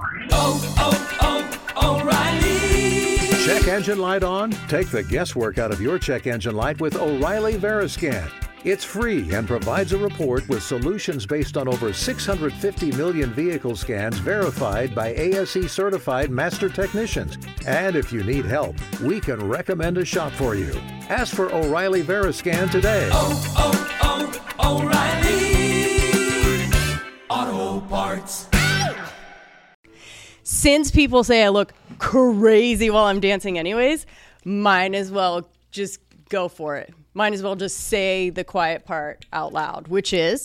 O'Reilly! Check engine light on? Take the guesswork out of your check engine light with O'Reilly Veriscan. It's free and provides a report with solutions based on over 650 million vehicle scans verified by ASE certified master technicians. And if you need help, we can recommend a shop for you. Ask for O'Reilly Veriscan today. O'Reilly Auto Parts. Since people say I look crazy while I'm dancing anyways, might as well just go for it. Might as well just say the quiet part out loud, which is,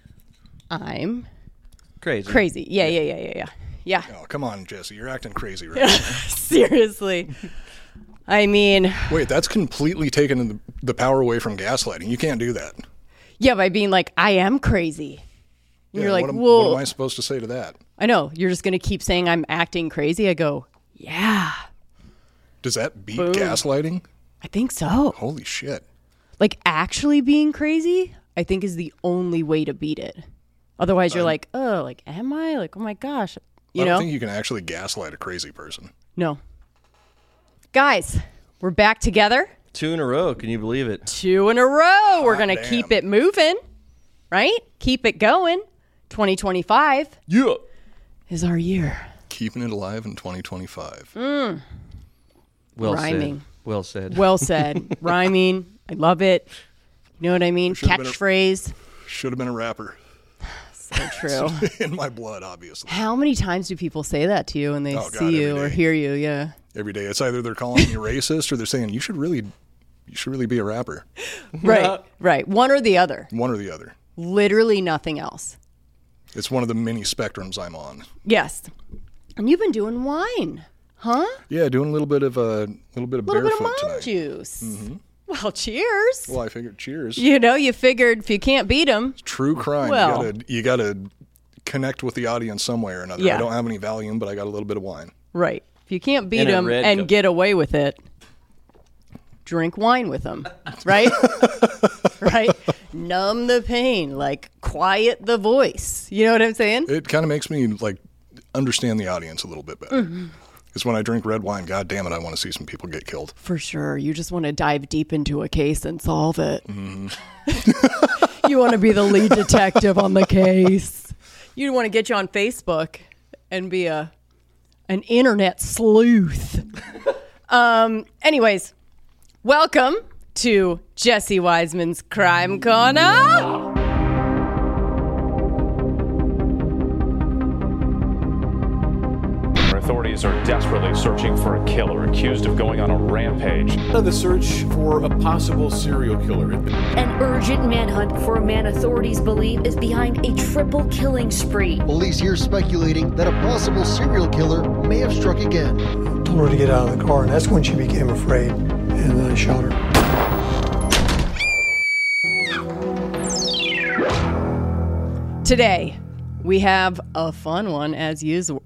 I'm crazy. Yeah. Oh, come on, Jesse. You're acting crazy right now. Seriously. I mean... Wait, that's completely taken the power away from gaslighting. You can't do that. Yeah, by being like, I am crazy. And you're like, what am I supposed to say to that? I know. You're just going to keep saying I'm acting crazy. I go, yeah. Does that beat gaslighting? I think so. Holy shit. Like, actually being crazy, I think is the only way to beat it. Otherwise, you're like, oh, like, am I? Like, oh my gosh. I don't think you can actually gaslight a crazy person. No. Guys, we're back together. 2 in a row. Can you believe it? 2 in a row. We're going to keep it moving, right? Keep it going. 2025 is our year. Keeping it alive in 2025. Well Rhyming. said. Well said. Well said. Rhyming. I love it. You know what I mean? Catchphrase. Should have been a rapper. So true. In my blood, obviously. How many times do people say that to you when they see you or hear you? Yeah. Every day. It's either they're calling you racist or they're saying you should really be a rapper. Right. One or the other. One or the other. Literally nothing else. It's one of the many spectrums I'm on. Yes. And you've been doing wine, huh? Yeah, doing a little bit of barefoot tonight. Juice. Mm-hmm. Well, cheers. Well, I figured cheers. You figured if you can't beat them. True crime. Well, you gotta connect with the audience some way or another. Yeah. I don't have any Valium, but I got a little bit of wine. Right. If you can't beat them and get away with it, drink wine with them, right? Right? Numb the pain, like quiet the voice. You know what I'm saying? It kind of makes me like understand the audience a little bit better. Because when I drink red wine, God damn it, I want to see some people get killed. For sure. You just want to dive deep into a case and solve it. Mm-hmm. You want to be the lead detective on the case. You want to get you on Facebook and be an internet sleuth. Anyways, welcome to Jesse Wiseman's Crime Corner. Authorities are desperately searching for a killer accused of going on a rampage. The search for a possible serial killer. An urgent manhunt for a man authorities believe is behind a triple killing spree. Police here speculating that a possible serial killer may have struck again. I told her to get out of the car, and that's when she became afraid, and then I shot her. Today, we have a fun one as usual.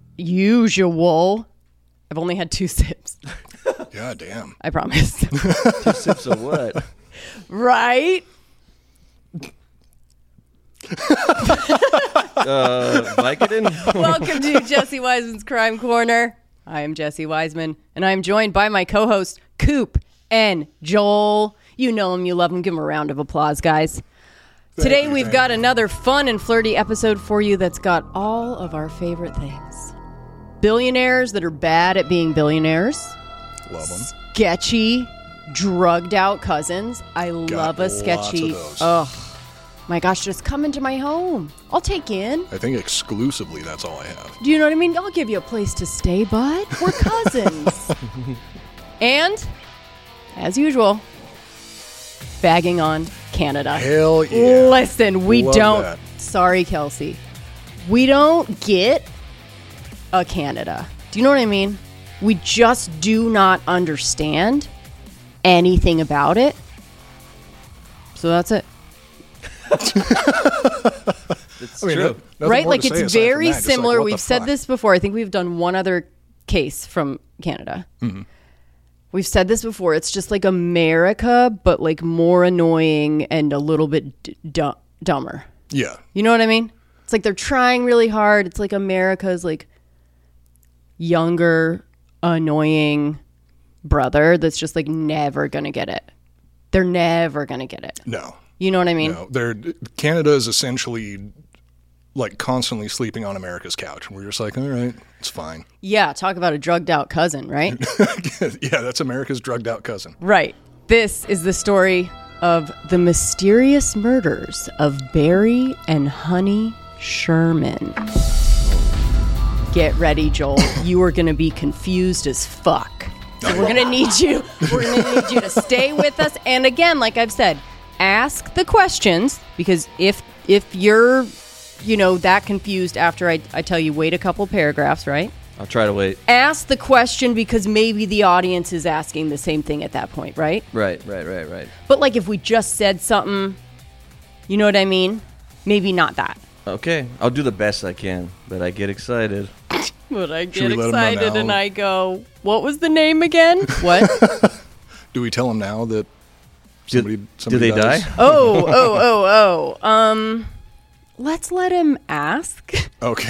I've only had 2 sips. God damn. I promise. 2 sips of what? Right? Vicodin? Welcome to Jesse Wiseman's Crime Corner. I am Jesse Wiseman, and I'm joined by my co-host, Coop and Joel. You know him, you love him. Give him a round of applause, guys. Today we've got another fun and flirty episode for you that's got all of our favorite things. Billionaires that are bad at being billionaires. Love them. Sketchy, drugged out cousins. I love a sketchy. Oh, my gosh, just come into my home. I'll take you in. I think exclusively that's all I have. Do you know what I mean? I'll give you a place to stay, bud. We're cousins. And, as usual, bagging on Canada. Hell yeah. Listen, we Love don't. that. Sorry, Kelsey. We don't get a Canada. Do you know what I mean? We just do not understand anything about it. So that's it. It's I mean, true. Right? Like, it's very similar. Like, we've said this before. I think we've done one other case from Canada. Mm-hmm. We've said this before. It's just like America, but like more annoying and a little bit dumber. Yeah. You know what I mean? It's like they're trying really hard. It's like America's like younger, annoying brother that's just like never gonna get it. They're never gonna get it. No. You know what I mean? No. Canada is essentially like constantly sleeping on America's couch. And we're just like, all right, it's fine. Yeah, talk about a drugged out cousin, right? Yeah, that's America's drugged out cousin. Right. This is the story of the mysterious murders of Barry and Honey Sherman. Get ready, Joel. You are going to be confused as fuck. So we're going to need you to stay with us. And again, like I've said, ask the questions, because if you're, that confused after I tell you wait a couple paragraphs, right? I'll try to wait. Ask the question because maybe the audience is asking the same thing at that point, right? Right. But like if we just said something, you know what I mean? Maybe not that. Okay, I'll do the best I can, but I get excited. But I Should get we let 'em know excited now? and I go, what was the name again? What? Do we tell them now that somebody do they dies? die? Let's let him ask. Okay.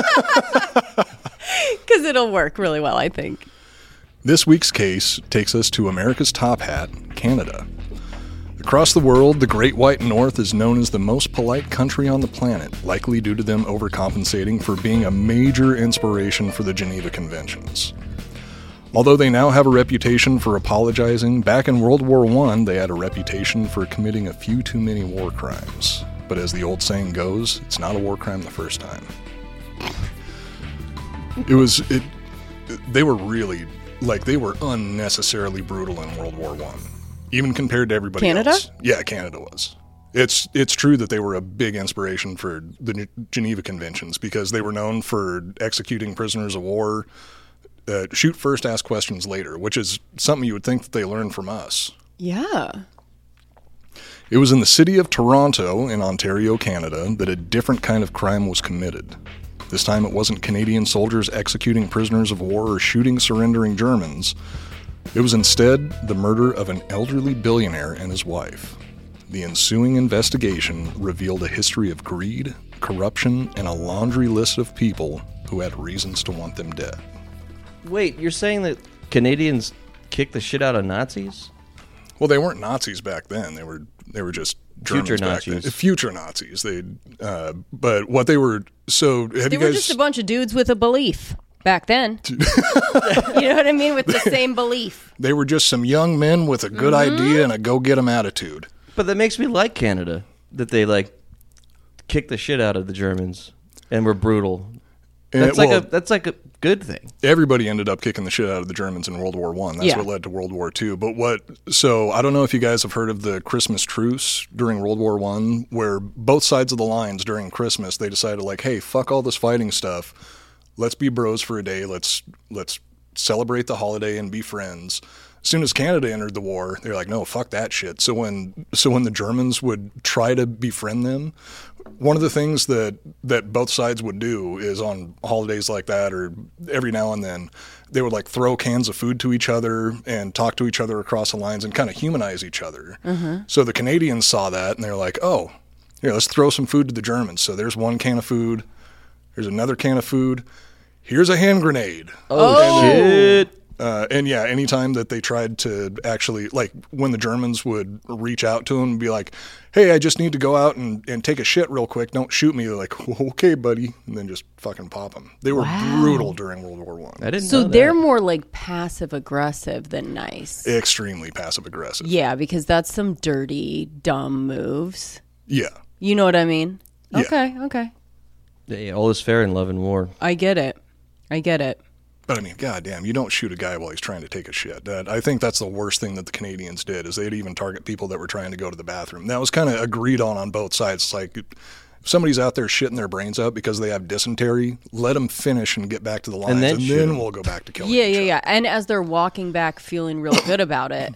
Because it'll work really well, I think. This week's case takes us to America's top hat, Canada. Across the world, the Great White North is known as the most polite country on the planet, likely due to them overcompensating for being a major inspiration for the Geneva Conventions. Although they now have a reputation for apologizing, back in World War I, they had a reputation for committing a few too many war crimes. But as the old saying goes, it's not a war crime the first time. They were really, they were unnecessarily brutal in World War I. Even compared to everybody Canada? else. Yeah, Canada was. It's true that they were a big inspiration for the Geneva Conventions because they were known for executing prisoners of war, shoot first, ask questions later, which is something you would think that they learned from us. Yeah. It was in the city of Toronto in Ontario, Canada, that a different kind of crime was committed. This time it wasn't Canadian soldiers executing prisoners of war or shooting surrendering Germans. It was instead the murder of an elderly billionaire and his wife. The ensuing investigation revealed a history of greed, corruption, and a laundry list of people who had reasons to want them dead. Wait, you're saying that Canadians kicked the shit out of Nazis? Well, they weren't Nazis back then. They were just Germans Future back then. Nazis. Future Nazis. But what they were. So have They you were guys? just a bunch of dudes with a belief back then. You know what I mean? With the same belief. They were just some young men with a good idea and a go-get-'em attitude. But that makes me like Canada, that they kicked the shit out of the Germans and were brutal. And That's like a good thing. everybody ended up kicking the shit out of the Germans in World War I. That's what led to World War II. So I don't know if you guys have heard of the Christmas truce during World War I, where both sides of the lines during Christmas, they decided hey, fuck all this fighting stuff. Let's be bros for a day. Let's celebrate the holiday and be friends. As soon as Canada entered the war, they're like, no, fuck that shit. So when the Germans would try to befriend them, one of the things that both sides would do is on holidays like that, or every now and then, they would throw cans of food to each other and talk to each other across the lines and kind of humanize each other. Mm-hmm. So the Canadians saw that and they're like, oh, here, let's throw some food to the Germans. So there's one can of food. There's another can of food. Here's a hand grenade. Oh, shit. And yeah, anytime that they tried to actually, when the Germans would reach out to them and be like, hey, I just need to go out and take a shit real quick. Don't shoot me. They're like, okay, buddy. And then just fucking pop them. They were brutal during World War I. I didn't So know they're that. more passive aggressive than nice. Extremely passive aggressive. Yeah, because that's some dirty, dumb moves. Yeah. You know what I mean? Yeah. Okay. Yeah, all is fair in love and war. I get it. But I mean, goddamn, you don't shoot a guy while he's trying to take a shit. I think that's the worst thing that the Canadians did, is they'd even target people that were trying to go to the bathroom. That was kind of agreed on both sides. It's like, if somebody's out there shitting their brains out because they have dysentery, let them finish and get back to the lines, And then and shoot then 'em. we'll go back to killing Yeah. each other. And as they're walking back feeling real good about it,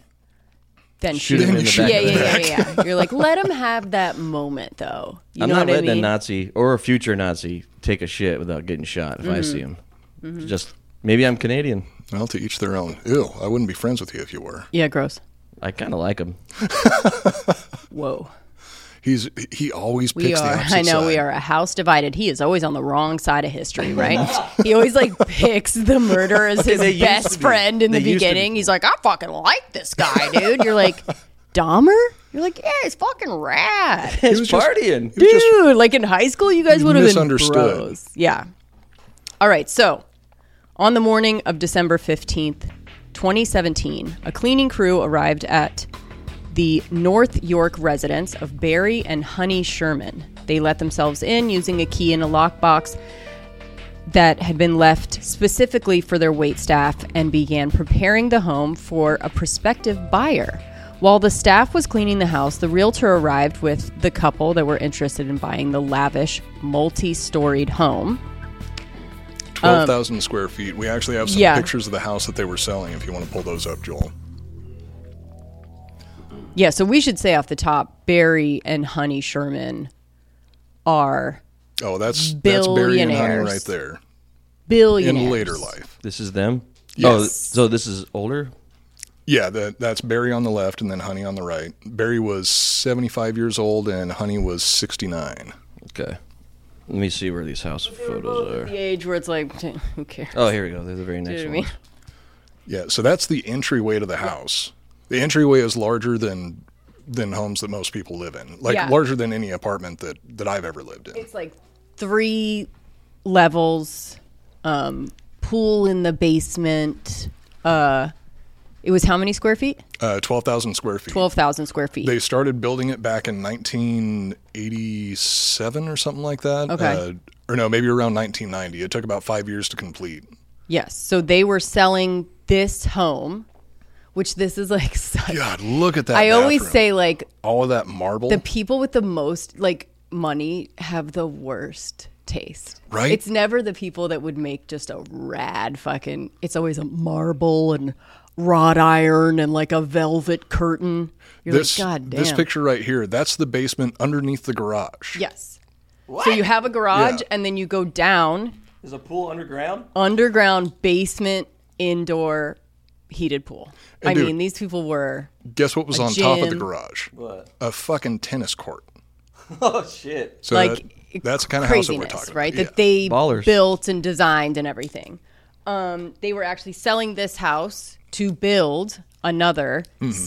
then Shoot shoot him him. in the back of the neck. Yeah. You're like, let him have that moment, though. You I'm know not what I letting mean? a Nazi or a future Nazi take a shit without getting shot if I see him. Just maybe I'm Canadian. Well, to each their own. Ew, I wouldn't be friends with you if you were. Yeah, gross. I kind of like him. Whoa. He always picks the opposite I know side. we are a house divided. He is always on the wrong side of history, right? He always like picks the murderer as his best friend in the beginning. He's like, I fucking like this guy, dude. You're like, Dahmer? You're like, yeah, he's fucking rad. He's partying. Dude, like in high school, you guys would have been misunderstood. bros. Yeah. All right, so on the morning of December 15th, 2017, a cleaning crew arrived at the North York residence of Barry and Honey Sherman. They let themselves in using a key in a lockbox that had been left specifically for their waitstaff and began preparing the home for a prospective buyer. While the staff was cleaning the house, the realtor arrived with the couple that were interested in buying the lavish, multi-storied home. 12,000 square feet. We actually have some Yeah. pictures of the house that they were selling if you want to pull those up, Joel. Yeah, so we should say off the top, Barry and Honey Sherman are Oh, that's Barry and Honey billionaires. right there. billionaires. In later life. This is them? Yes. Oh, so this is older? Yeah, that's Barry on the left and then Honey on the right. Barry was 75 years old and Honey was 69. Okay. Let me see where these house photos are. The age where it's like, who cares? Oh, here we go. They're the very next You know one. what I mean? Yeah, so that's the entryway to the house. The entryway is larger than homes that most people live in. Like Yeah. larger than any apartment that I've ever lived in. It's like 3 levels, pool in the basement. It was how many square feet? 12,000 square feet. 12,000 square feet. They started building it back in 1987 or something like that. Okay. Or no, maybe around 1990. It took about 5 years to complete. Yes. So they were selling this home, which this is like such. God, look at that. I always bathroom. say like all of that marble. the people with the most like money have the worst taste. Right? It's never the people that would make just a rad fucking. It's always a marble and wrought iron and like a velvet curtain. You're this, like, God damn. This picture right here, that's the basement underneath the garage. Yes. So you have a garage Yeah. and then you go down. Is a pool underground? Underground basement indoor heated pool. And I dude, mean, these people were. Guess what was a on top of the gym. garage? What? A fucking tennis court. Oh, shit. So Like that's the kind of house that we're craziness, talking right? about. That they Ballers. built and designed and everything. They were actually selling this house to build another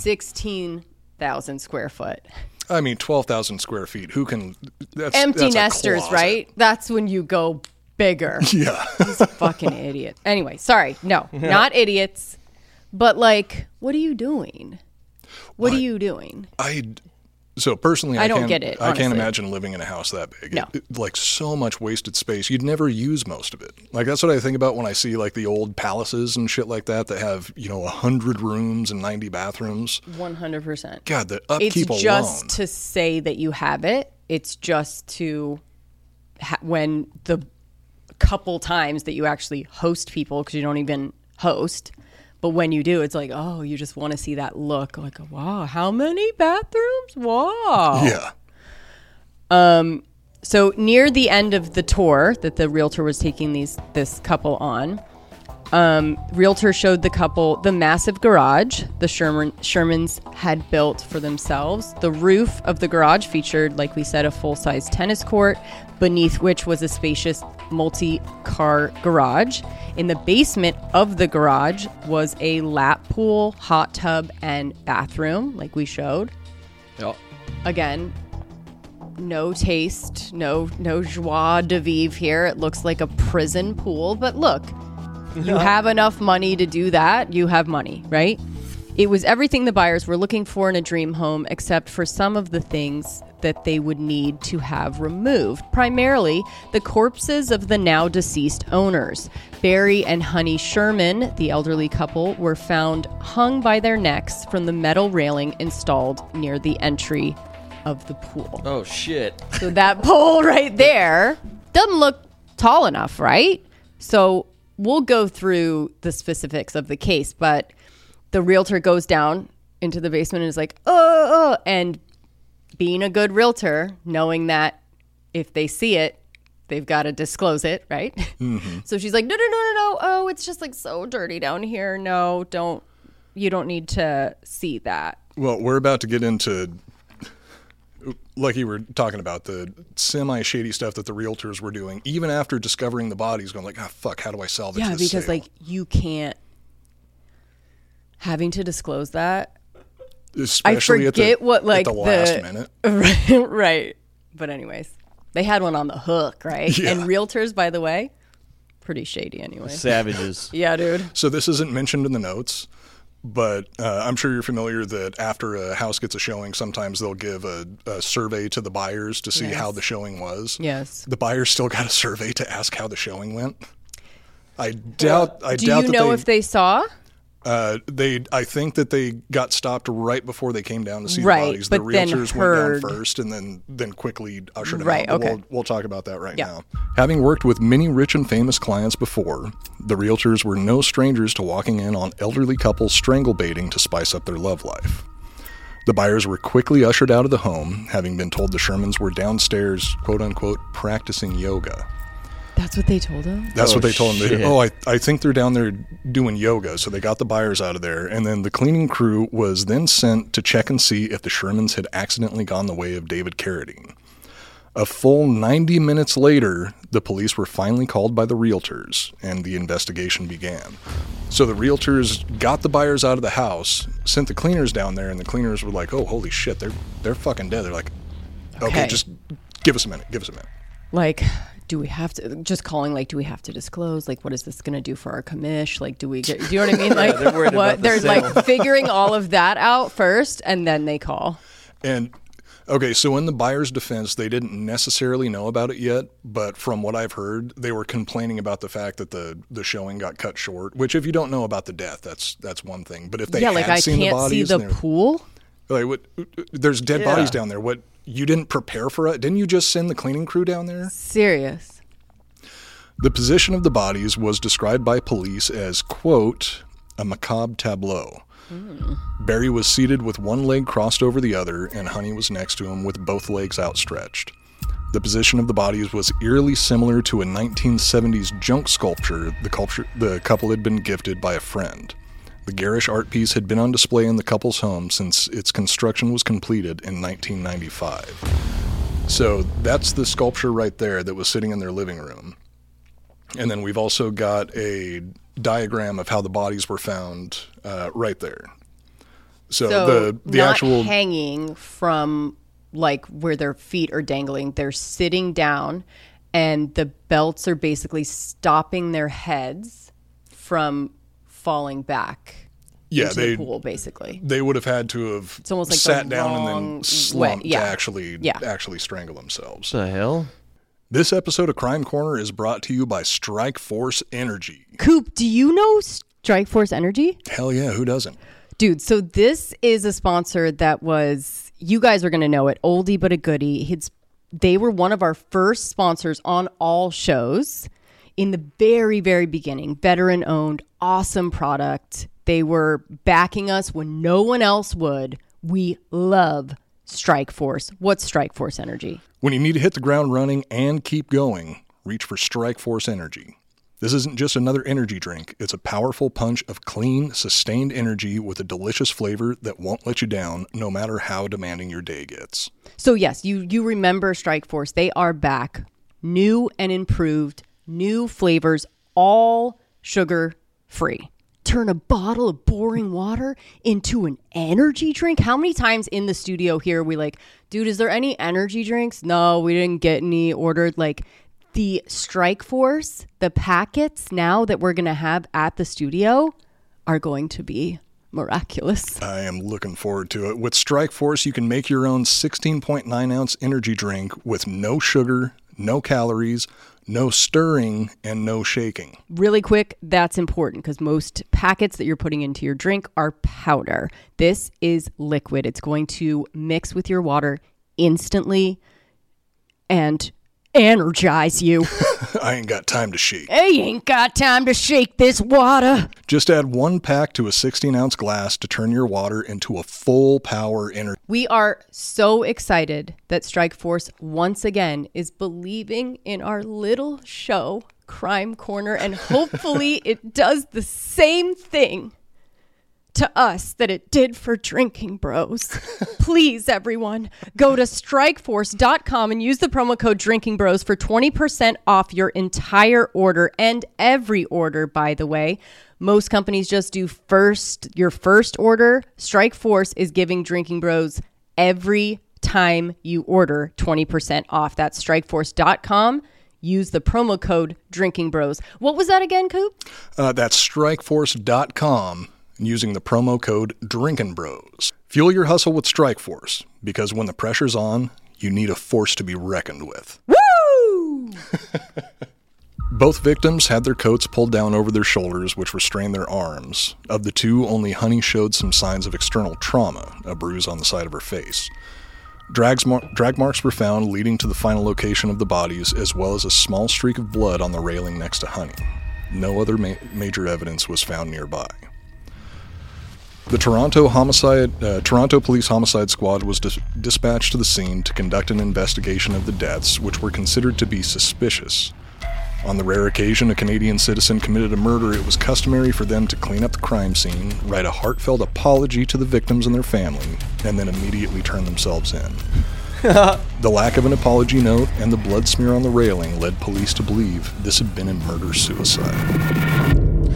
16,000 square foot. I mean, 12,000 square feet. Who can? That's Empty that's a nesters, closet. right? That's when you go bigger. Yeah. He's a fucking idiot. Anyway, sorry. No, not idiots. But like, what are you doing? What are you doing? So personally, I don't can't, get it, I can't honestly. imagine living in a house that big. No. Like so much wasted space. You'd never use most of it. Like that's what I think about when I see like the old palaces and shit like that have 100 rooms and 90 bathrooms. 100%. God, the upkeep It's just to say that you have it. It's just to when the couple times that you actually host people, because you don't even host, but when you do, it's like, oh, you just want to see that look. Like, wow, how many bathrooms? Wow. Yeah. So near the end of the tour that the realtor was taking this couple on, realtor showed the couple the massive garage the Shermans had built for themselves. The roof of the garage featured, like we said, a full-size tennis court, beneath which was a spacious multi-car garage. In the basement of the garage was a lap pool, hot tub, and bathroom, like we showed. Yep. Again, no taste, no joie de vivre here. It looks like a prison pool, but look, you have enough money to do that. You have money, right? It was everything the buyers were looking for in a dream home, except for some of the things that they would need to have removed. Primarily, the corpses of the now deceased owners. Barry and Honey Sherman, the elderly couple, were found hung by their necks from the metal railing installed near the entry of the pool. Oh, shit. So that pole right there doesn't look tall enough, right? So we'll go through the specifics of the case, but the realtor goes down into the basement and is like, and being a good realtor, knowing that if they see it, they've got to disclose it, right? Mm-hmm. So she's like, no. Oh, it's just like so dirty down here. No, you don't need to see that. Well, we're about to get into like you were talking about, the semi-shady stuff that the realtors were doing, even after discovering the bodies, going like, fuck, how do I salvage this because sale? like you can't having to disclose that. Especially I forget what like at the last minute. Right. But anyways, they had one on the hook, right? Yeah. And realtors, by the way, pretty shady anyway. Savages. Yeah, dude. So this isn't mentioned in the notes, but I'm sure you're familiar that after a house gets a showing, sometimes they'll give a survey to the buyers to see how the showing was. Yes. The buyers still got a survey to ask how the showing went. I doubt. Do you know if they saw? I think that they got stopped right before they came down to see the Right, bodies. The but then realtors heard- went down first and then quickly ushered them Right, out. But okay. we'll talk about that right Yeah. now. Having worked with many rich and famous clients before, the realtors were no strangers to walking in on elderly couples strangle baiting to spice up their love life. The buyers were quickly ushered out of the home, having been told the Shermans were downstairs, quote unquote, practicing yoga. That's what they told him? That's what they told him. shit. I think they're down there doing yoga. So they got the buyers out of there. And then the cleaning crew was then sent to check and see if the Shermans had accidentally gone the way of David Carradine. A full 90 minutes later, the police were finally called by the realtors and the investigation began. So the realtors got the buyers out of the house, sent the cleaners down there, and the cleaners were like, oh, holy shit, they're fucking dead. They're like, okay, just give us a minute. Like, do we have to just calling? Like, do we have to disclose? Like, what is this going to do for our commish? Like, do you know what I mean? Like, they're worried about the they're sale. like figuring all of that out first, and then they call. And okay, so in the buyer's defense, they didn't necessarily know about it yet, but from what I've heard, they were complaining about the fact that the showing got cut short. Which, if you don't know about the death, that's one thing. But if they like had I seen can't the see bodies, the and they're- pool. like, what? There's dead bodies down there. What? You didn't prepare for it? Didn't you just send the cleaning crew down there? Serious. The position of the bodies was described by police as, quote, a macabre tableau. Barry was seated with one leg crossed over the other, and Honey was next to him with both legs outstretched. The position of the bodies was eerily similar to a 1970s junk sculpture the couple had been gifted by a friend. The garish art piece had been on display in the couple's home since its construction was completed in 1995. So that's the sculpture right there that was sitting in their living room. And then we've also got a diagram of how the bodies were found right there. So the not actual hanging from like where their feet are dangling, they're sitting down, and the belts are basically stopping their heads from falling back into the pool. Basically, they would have had to have it's almost like sat the down and wrong then slumped way. Yeah. to actually strangle themselves. What the hell? This episode of Crime Corner is brought to you by Strike Force Energy. Coop, do you know Strike Force Energy? Hell yeah, who doesn't? Dude, so this is a sponsor that was, you guys are going to know it, oldie but a goodie. They were one of our first sponsors on all shows in the very, very beginning. Veteran owned, awesome product. They were backing us when no one else would. We love Strike Force. What's Strike Force Energy? When you need to hit the ground running and keep going, reach for Strike Force Energy. This isn't just another energy drink. It's a powerful punch of clean, sustained energy with a delicious flavor that won't let you down no matter how demanding your day gets. So yes, you remember Strike Force. They are back. New and improved, new flavors, all sugar-free. Turn a bottle of boring water into an energy drink? How many times in the studio here are we like, dude, is there any energy drinks? No, we didn't get any ordered. Like the Strike Force, the packets now that we're going to have at the studio are going to be miraculous. I am looking forward to it. With Strike Force, you can make your own 16.9 ounce energy drink with no sugar, no calories, no stirring, and no shaking. Really quick, that's important because most packets that you're putting into your drink are powder. This is liquid. It's going to mix with your water instantly and energize you. I ain't got time to shake. Hey, ain't got time to shake this water. Just add one pack to a 16-ounce glass to turn your water into a full power energy. We are so excited that Strike Force once again is believing in our little show, Crime Corner, and hopefully it does the same thing to us that it did for Drinking Bros. Please, everyone, go to strikeforce.com and use the promo code Drinking Bros for 20% off your entire order, and every order, by the way. Most companies just do your first order. Strikeforce is giving Drinking Bros every time you order 20% off. That's strikeforce.com. Use the promo code Drinking Bros. What was that again, Coop? That's strikeforce.com. Using the promo code Drinkin' Bros. Fuel your hustle with Strikeforce, because when the pressure's on, you need a force to be reckoned with. Woo! Both victims had their coats pulled down over their shoulders, which restrained their arms. Of the two, only Honey showed some signs of external trauma, a bruise on the side of her face. Drag marks were found leading to the final location of the bodies, as well as a small streak of blood on the railing next to Honey. No other major evidence was found nearby. The Toronto Police Homicide Squad was dispatched to the scene to conduct an investigation of the deaths, which were considered to be suspicious. On the rare occasion a Canadian citizen committed a murder, it was customary for them to clean up the crime scene, write a heartfelt apology to the victims and their family, and then immediately turn themselves in. The lack of an apology note and the blood smear on the railing led police to believe this had been a murder-suicide.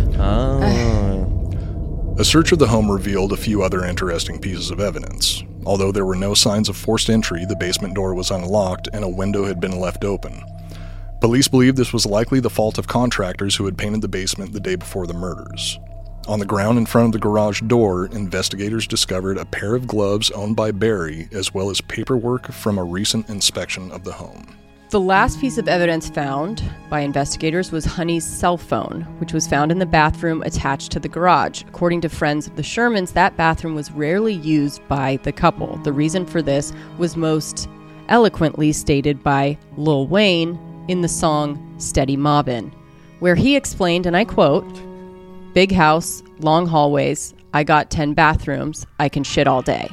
A search of the home revealed a few other interesting pieces of evidence. Although there were no signs of forced entry, the basement door was unlocked and a window had been left open. Police believe this was likely the fault of contractors who had painted the basement the day before the murders. On the ground in front of the garage door, investigators discovered a pair of gloves owned by Barry, as well as paperwork from a recent inspection of the home. The last piece of evidence found by investigators was Honey's cell phone, which was found in the bathroom attached to the garage. According to friends of the Shermans, that bathroom was rarely used by the couple. The reason for this was most eloquently stated by Lil Wayne in the song Steady Mobbin', where he explained, and I quote, "Big house, long hallways, I got 10 bathrooms, I can shit all day."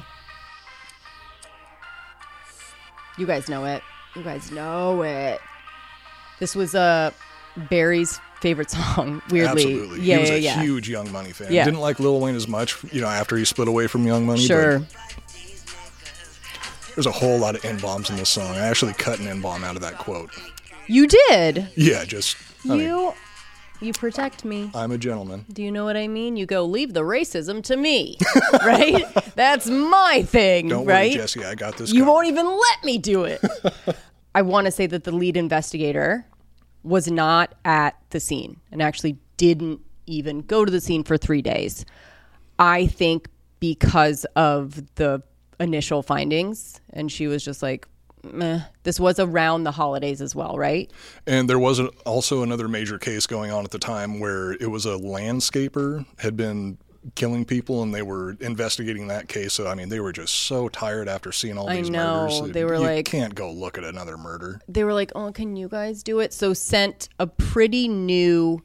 You guys know it. You guys know it. This was Barry's favorite song, weirdly. Absolutely. He was a huge Young Money fan. Yeah. Didn't like Lil Wayne as much, after he split away from Young Money. Sure. But there's a whole lot of N-bombs in this song. I actually cut an N-bomb out of that quote. You did? Yeah, just... You protect me. I'm a gentleman. Do you know what I mean? You go, leave the racism to me, right? That's my thing, Don't right? worry, Jesse, I got this You covered. won't even let me do it. I want to say that the lead investigator was not at the scene and actually didn't even go to the scene for 3 days. I think because of the initial findings, and she was just like, meh. This was around the holidays as well, right? And there was also another major case going on at the time where it was a landscaper had been killing people, and they were investigating that case. So, they were just so tired after seeing all these murders. They were like, you can't go look at another murder. They were like, oh, can you guys do it? So sent a pretty new,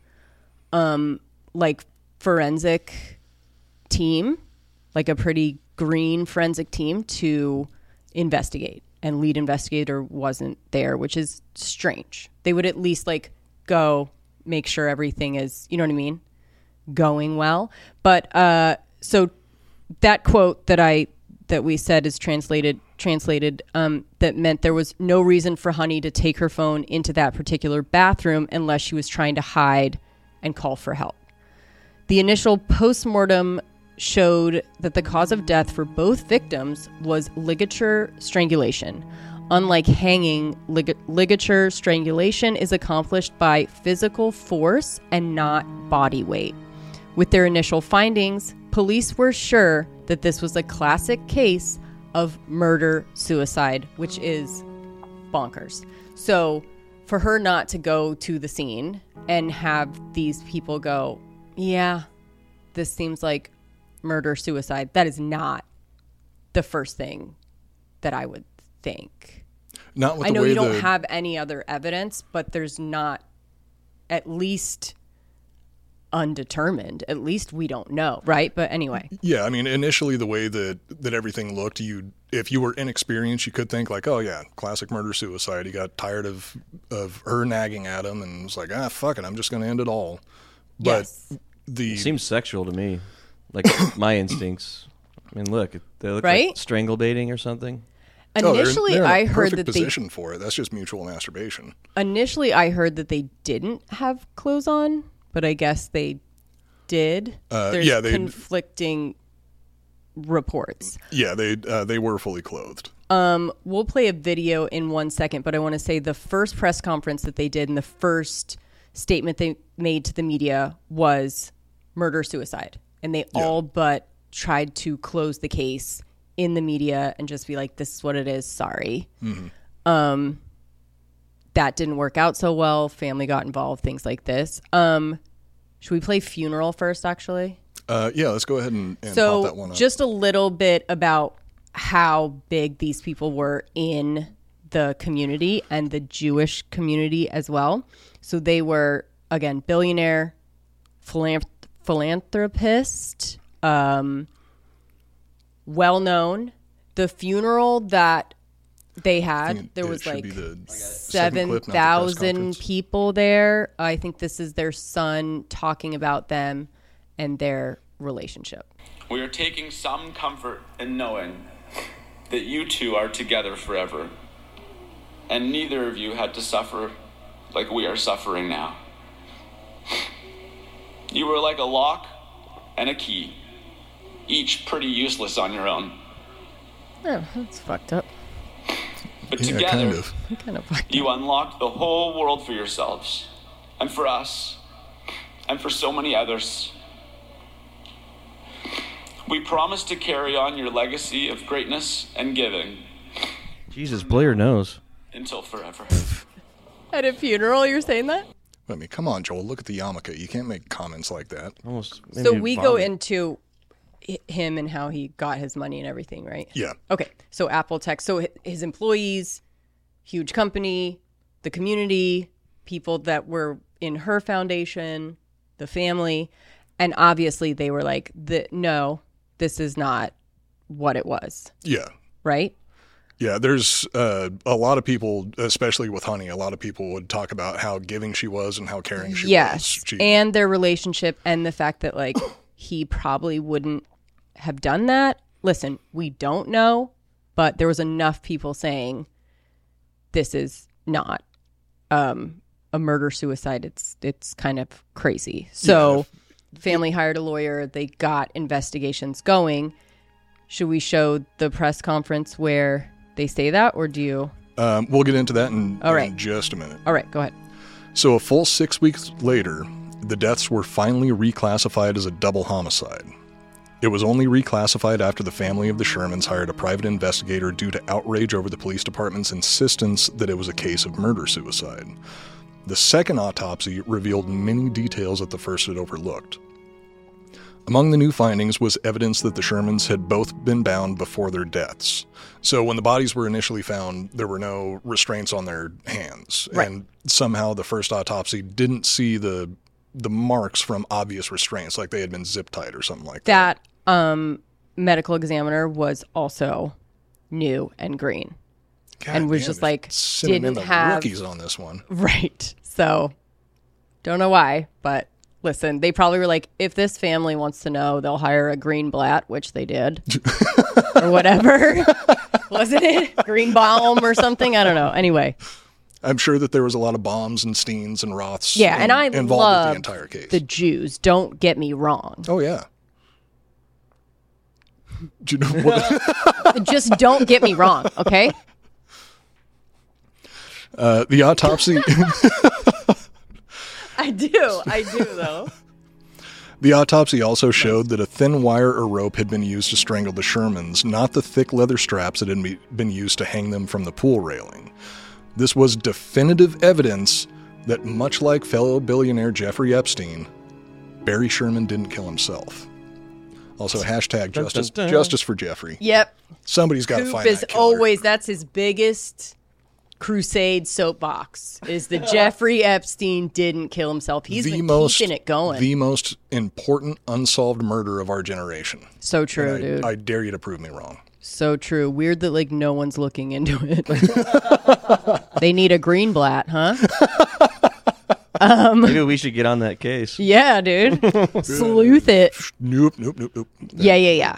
forensic team, like a pretty green forensic team to investigate. And lead investigator wasn't there, which is strange. They would at least go make sure everything is, you know what I mean, going well. But so that quote that we said is translated that meant there was no reason for Honey to take her phone into that particular bathroom unless she was trying to hide and call for help. The initial postmortem showed that the cause of death for both victims was ligature strangulation. Unlike hanging, ligature strangulation is accomplished by physical force and not body weight. With their initial findings, police were sure that this was a classic case of murder-suicide, which is bonkers. So for her not to go to the scene and have these people go, yeah, this seems like murder-suicide, that is not the first thing that I would think. Not with I know the way you don't have any other evidence, but there's not, at least undetermined. At least we don't know, right? But anyway. Yeah, initially the way that everything looked, if you were inexperienced, you could think oh yeah, classic murder-suicide. He got tired of her nagging at him and was like, fuck it, I'm just going to end it all. But yes. It seems sexual to me. like my instincts. I mean, look, they look Right? like strangle baiting or something. Initially, they're in a I heard perfect that position for it. That's just mutual masturbation. Initially, I heard that they didn't have clothes on, but I guess they did. There's yeah, conflicting reports. Yeah, they were fully clothed. We'll play a video in 1 second, but I want to say the first press conference that they did and the first statement they made to the media was murder-suicide. And they all but tried to close the case in the media and just be like, this is what it is, sorry. Mm-hmm. That didn't work out so well. Family got involved, things like this. Should we play Funeral first, actually? Yeah, let's go ahead and pop that one up. Just a little bit about how big these people were in the community and the Jewish community as well. So they were, again, billionaire, philanthropist, well-known. The funeral that they had, there was like 7,000 people there. I think this is their son talking about them and their relationship. We are taking some comfort in knowing that you two are together forever, and neither of you had to suffer like we are suffering now. You were like a lock and a key, each pretty useless on your own. Oh, that's fucked up. But together, kind of fucked you up. unlocked the whole world for yourselves, and for us, and for so many others. We promise to carry on your legacy of greatness and giving. Jesus, blow your nose. Until forever. At a funeral, you're saying that? I mean, come on, Joel. Look at the yarmulke. You can't make comments like that. Almost. So we go into him and how he got his money and everything, right? Yeah. Okay. So Apple Tech. So his employees, huge company, the community, people that were in her foundation, the family, and obviously they were like, no, this is not what it was. Yeah. Right? Yeah, there's a lot of people, especially with Honey, a lot of people would talk about how giving she was and how caring she was. Yes, and their relationship and the fact that, like, he probably wouldn't have done that. Listen, we don't know, but there was enough people saying this is not a murder-suicide. It's kind of crazy. So family hired a lawyer. They got investigations going. Should we show the press conference where they say that, or do you? We'll get into that in just a minute. All right, go ahead. So a full 6 weeks later, the deaths were finally reclassified as a double homicide. It was only reclassified after the family of the Shermans hired a private investigator due to outrage over the police department's insistence that it was a case of murder-suicide. The second autopsy revealed many details that the first had overlooked. Among the new findings was evidence that the Shermans had both been bound before their deaths. So when the bodies were initially found, there were no restraints on their hands. Right. And somehow the first autopsy didn't see the marks from obvious restraints, like they had been zip-tied or something like that. That medical examiner was also new and green. God and was damn, just like, sending in didn't the have... rookies on this one. Right. So, don't know why, but... Listen, they probably were like, if this family wants to know, they'll hire a Greenblatt, which they did, or whatever. Wasn't it? Greenbaum or something? I don't know. Anyway. I'm sure that there was a lot of Bombs and Steens and Roths and I involved love with the entire case. The Jews. Don't get me wrong. Oh, yeah. Do you know what? Just don't get me wrong, okay? The autopsy... I do, though. The autopsy also showed that a thin wire or rope had been used to strangle the Shermans, not the thick leather straps that had been used to hang them from the pool railing. This was definitive evidence that, much like fellow billionaire Jeffrey Epstein, Barry Sherman didn't kill himself. Also, hashtag justice for Jeffrey. Yep. Somebody's got to find that killer. Always, that's his biggest crusade soapbox, is that Jeffrey Epstein didn't kill himself. He's been keeping it going. The most important unsolved murder of our generation. So true, dude. I dare you to prove me wrong. So true. Weird that, like, no one's looking into it. They need a Greenblatt, huh? Maybe we should get on that case. Yeah, dude. Sleuth it. Nope. Yeah.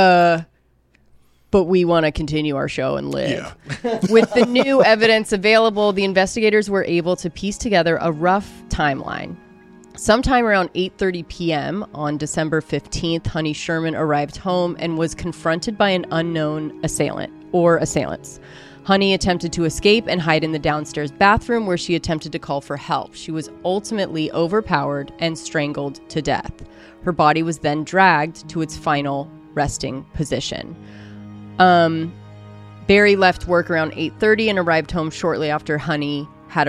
But we want to continue our show and live. Yeah. With the new evidence available, the investigators were able to piece together a rough timeline. Sometime around 8:30 p.m. on December 15th, Honey Sherman arrived home and was confronted by an unknown assailant or assailants. Honey attempted to escape and hide in the downstairs bathroom where she attempted to call for help. She was ultimately overpowered and strangled to death. Her body was then dragged to its final resting position. Barry left work around 8:30 and arrived home shortly after Honey had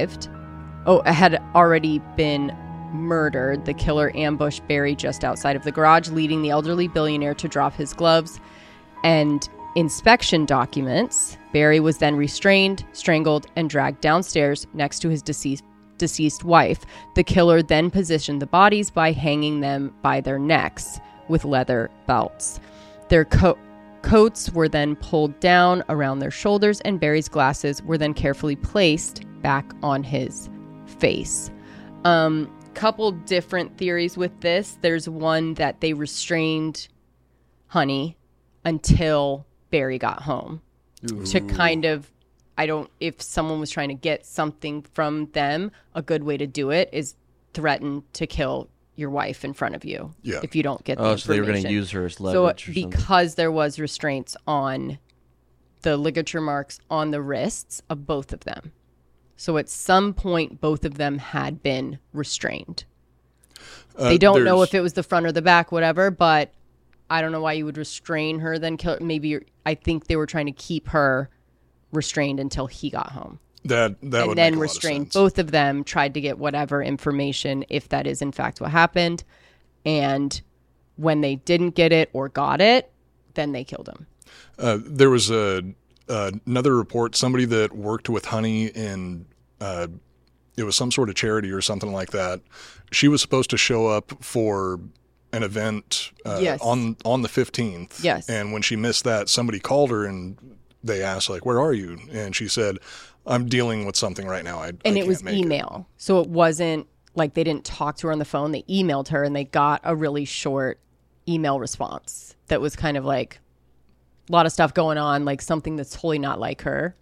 already been murdered. The killer ambushed Barry just outside of the garage, leading the elderly billionaire to drop his gloves and inspection documents. Barry was then restrained, strangled, and dragged downstairs next to his deceased wife. The killer then positioned the bodies by hanging them by their necks with leather belts. Their coats were then pulled down around their shoulders, and Barry's glasses were then carefully placed back on his face. Couple different theories with this. There's one that they restrained Honey until Barry got home. Ooh. To kind of, if someone was trying to get something from them, a good way to do it is threaten to kill your wife in front of you. Yeah. If you don't get the information. So they were going to use her as leverage or because there was restraints on the ligature marks on the wrists of both of them. So at some point, both of them had been restrained. They don't know if it was the front or the back, whatever, but I don't know why you would restrain her, then kill her. Maybe I think they were trying to keep her restrained until he got home. That would and make then a lot restrained of sense. both of them, tried to get whatever information, if that is in fact what happened. And when they didn't get it or got it, then they killed him. There was another report, somebody that worked with Honey in it was some sort of charity or something like that. She was supposed to show up for an event Yes. on the 15th. Yes. And when she missed that, somebody called her and they asked, like, where are you? And she said, I'm dealing with something right now. And it was email. So it wasn't like they didn't talk to her on the phone. They emailed her and they got a really short email response that was kind of like a lot of stuff going on, like something that's totally not like her.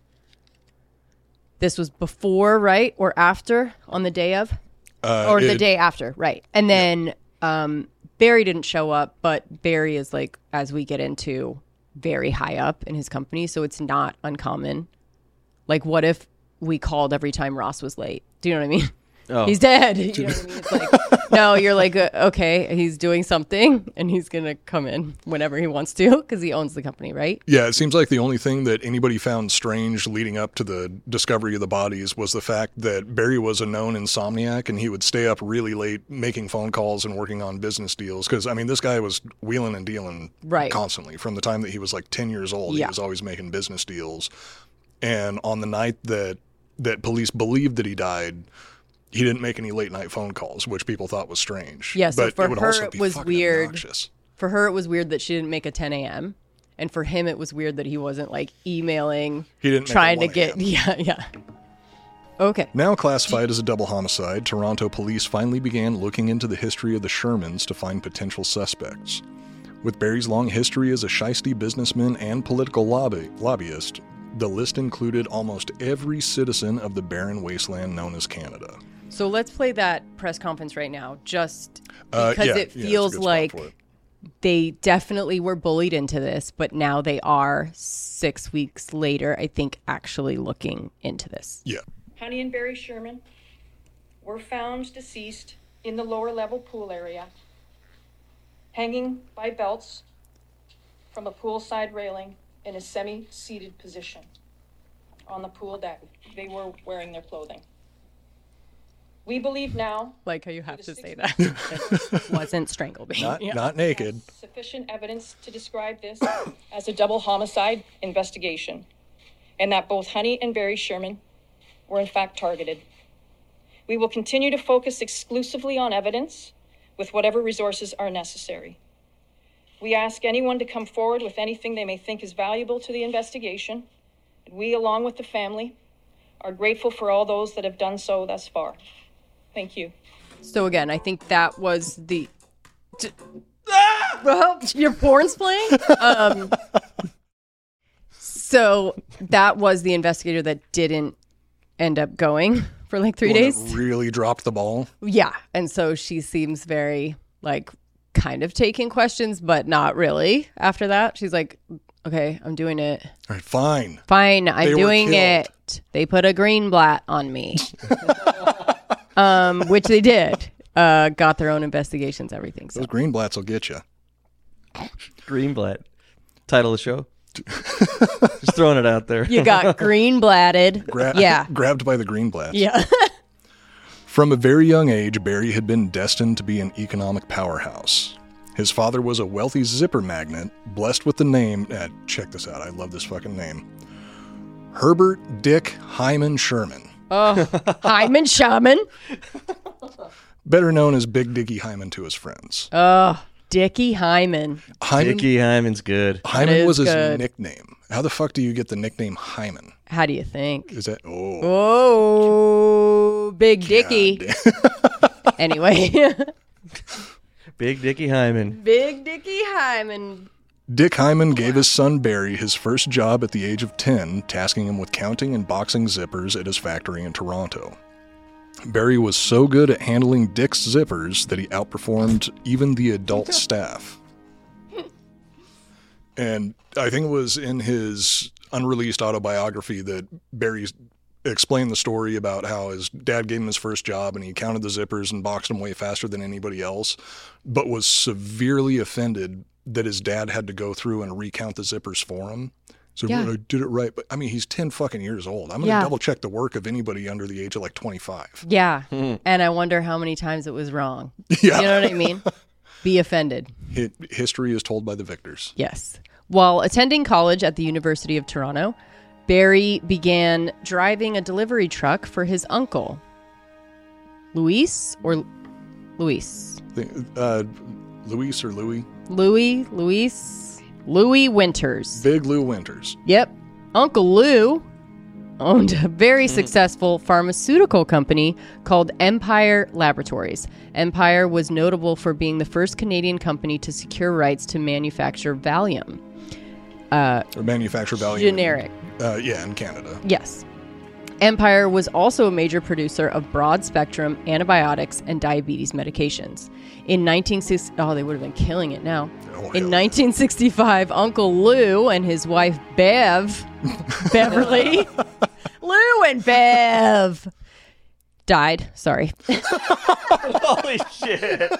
This was before, right? Or after, on the day of? The day after, right. And then Barry didn't show up, but Barry is, like, as we get into, very high up in his company, so it's not uncommon. Like, what if we called every time Ross was late? Do you know what I mean? Oh. He's dead. You know what I mean? It's like, no, you're like, okay, he's doing something, and he's going to come in whenever he wants to, because he owns the company, right? Yeah, it seems like the only thing that anybody found strange leading up to the discovery of the bodies was the fact that Barry was a known insomniac, and he would stay up really late making phone calls and working on business deals. Because, I mean, this guy was wheeling and dealing constantly. From the time that he was like 10 years old, he was always making business deals. And on the night that police believed that he died, he didn't make any late night phone calls, which people thought was strange. Yeah, so but for it would her also it be was fucking weird. obnoxious. For her it was weird that she didn't make a 10 a.m. And for him it was weird that he wasn't like emailing, He didn't make trying a to get 1 a.m. yeah. Okay. Now classified as a double homicide, Toronto police finally began looking into the history of the Shermans to find potential suspects. With Barry's long history as a shiesty businessman and political lobbyist, the list included almost every citizen of the barren wasteland known as Canada. So let's play that press conference right now, just because it feels like they definitely were bullied into this, but now they are 6 weeks later, I think, actually looking into this. Yeah. Honey and Barry Sherman were found deceased in the lower level pool area, hanging by belts from a poolside railing in a semi-seated position on the pool deck. They were wearing their clothing. We believe now... Like how you have to say that. It wasn't strangled. Not naked. Sufficient evidence to describe this as a double homicide investigation, and that both Honey and Barry Sherman were in fact targeted. We will continue to focus exclusively on evidence with whatever resources are necessary. We ask anyone to come forward with anything they may think is valuable to the investigation. We, along with the family, are grateful for all those that have done so thus far. Thank you. So again, I think that was the... Your porn's playing? So that was the investigator that didn't end up going for like 3 days. Really dropped the ball. Yeah. And so she seems very like kind of taking questions, but not really after that. She's like, okay, I'm doing it. All right, fine. Fine, I'm doing it. They put a green blat on me. Which they did. Got their own investigations, everything. So. Those green blats will get you. Green blat. Title of the show? Just throwing it out there. You got green blatted. Grabbed by the green blats. Yeah. From a very young age, Barry had been destined to be an economic powerhouse. His father was a wealthy zipper magnate, blessed with the name, check this out, I love this fucking name, Herbert Dick Hyman Sherman. Oh, Hyman Sherman. Better known as Big Dickie Hyman to his friends. Oh, Dickie Hyman. Dickie Hyman's good. Hyman was his nickname. How the fuck do you get the nickname Hyman? How do you think? Is that, Big Dickie. Anyway. Big Dickie Hyman. Big Dickie Hyman. Dick Hyman gave his son Barry his first job at the age of 10, tasking him with counting and boxing zippers at his factory in Toronto. Barry was so good at handling Dick's zippers that he outperformed even the adult staff. And I think it was in his unreleased autobiography that Barry explained the story about how his dad gave him his first job and he counted the zippers and boxed them way faster than anybody else, but was severely offended that his dad had to go through and recount the zippers for him. So I did it right. But I mean, he's 10 fucking years old. I'm going to double check the work of anybody under the age of like 25. Yeah. And I wonder how many times it was wrong. Yeah. You know what I mean? Be offended. History is told by the victors. Yes. While attending college at the University of Toronto, Barry began driving a delivery truck for his uncle. Luis or Luis? Luis or Louis? Louis Winters. Big Lou Winters. Yep. Uncle Lou owned a very successful pharmaceutical company called Empire Laboratories. Empire was notable for being the first Canadian company to secure rights to manufacture Valium. Or manufacture Valium. Generic. In Canada. Yes. Empire was also a major producer of broad-spectrum antibiotics and diabetes medications. In 1960, they would have been killing it now. In 1965, Uncle Lou and his wife Beverly, Lou and Bev, died. Sorry. Holy shit.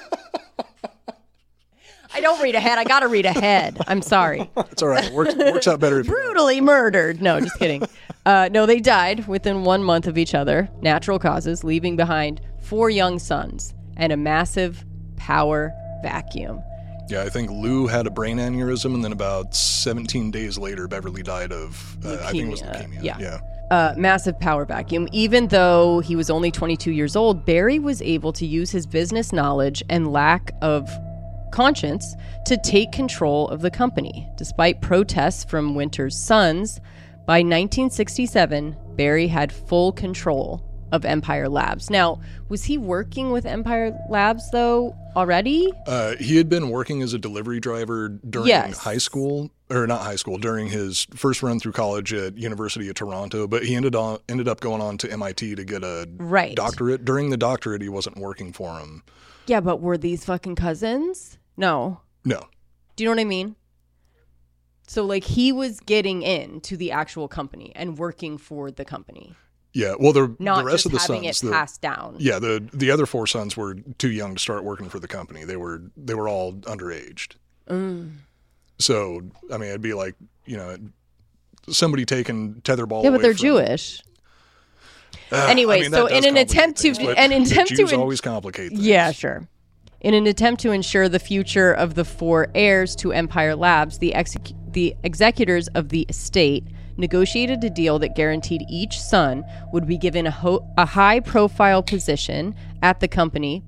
I don't read ahead. I got to read ahead. I'm sorry. It's all right. It works out better. Brutally murdered. No, just kidding. No, they died within 1 month of each other, natural causes, leaving behind 4 young sons and a massive power vacuum. Yeah, I think Lou had a brain aneurysm, and then about 17 days later, Beverly died of, I think it was leukemia. Yeah. Massive power vacuum. Even though he was only 22 years old, Barry was able to use his business knowledge and lack of conscience to take control of the company. Despite protests from Winters' sons, by 1967, Barry had full control of Empire Labs. Now, was he working with Empire Labs, though, already? He had been working as a delivery driver during high school, or not high school, during his first run through college at University of Toronto, but he ended up going on to MIT to get a doctorate. During the doctorate, he wasn't working for him. Yeah, but were these fucking cousins? No. Do you know what I mean? So, like, he was getting into the actual company and working for the company. Yeah, well, the Not rest just of the having sons, it passed down. Yeah, the other 4 sons were too young to start working for the company. They were all underaged. So, I mean, it'd be like, somebody taking tetherball. Yeah, but they're Jewish. Anyway, so in an attempt to Jews always complicate things. Yeah, sure. In an attempt to ensure the future of the 4 heirs to Empire Labs, the executors of the estate negotiated a deal that guaranteed each son would be given a high-profile position at the company.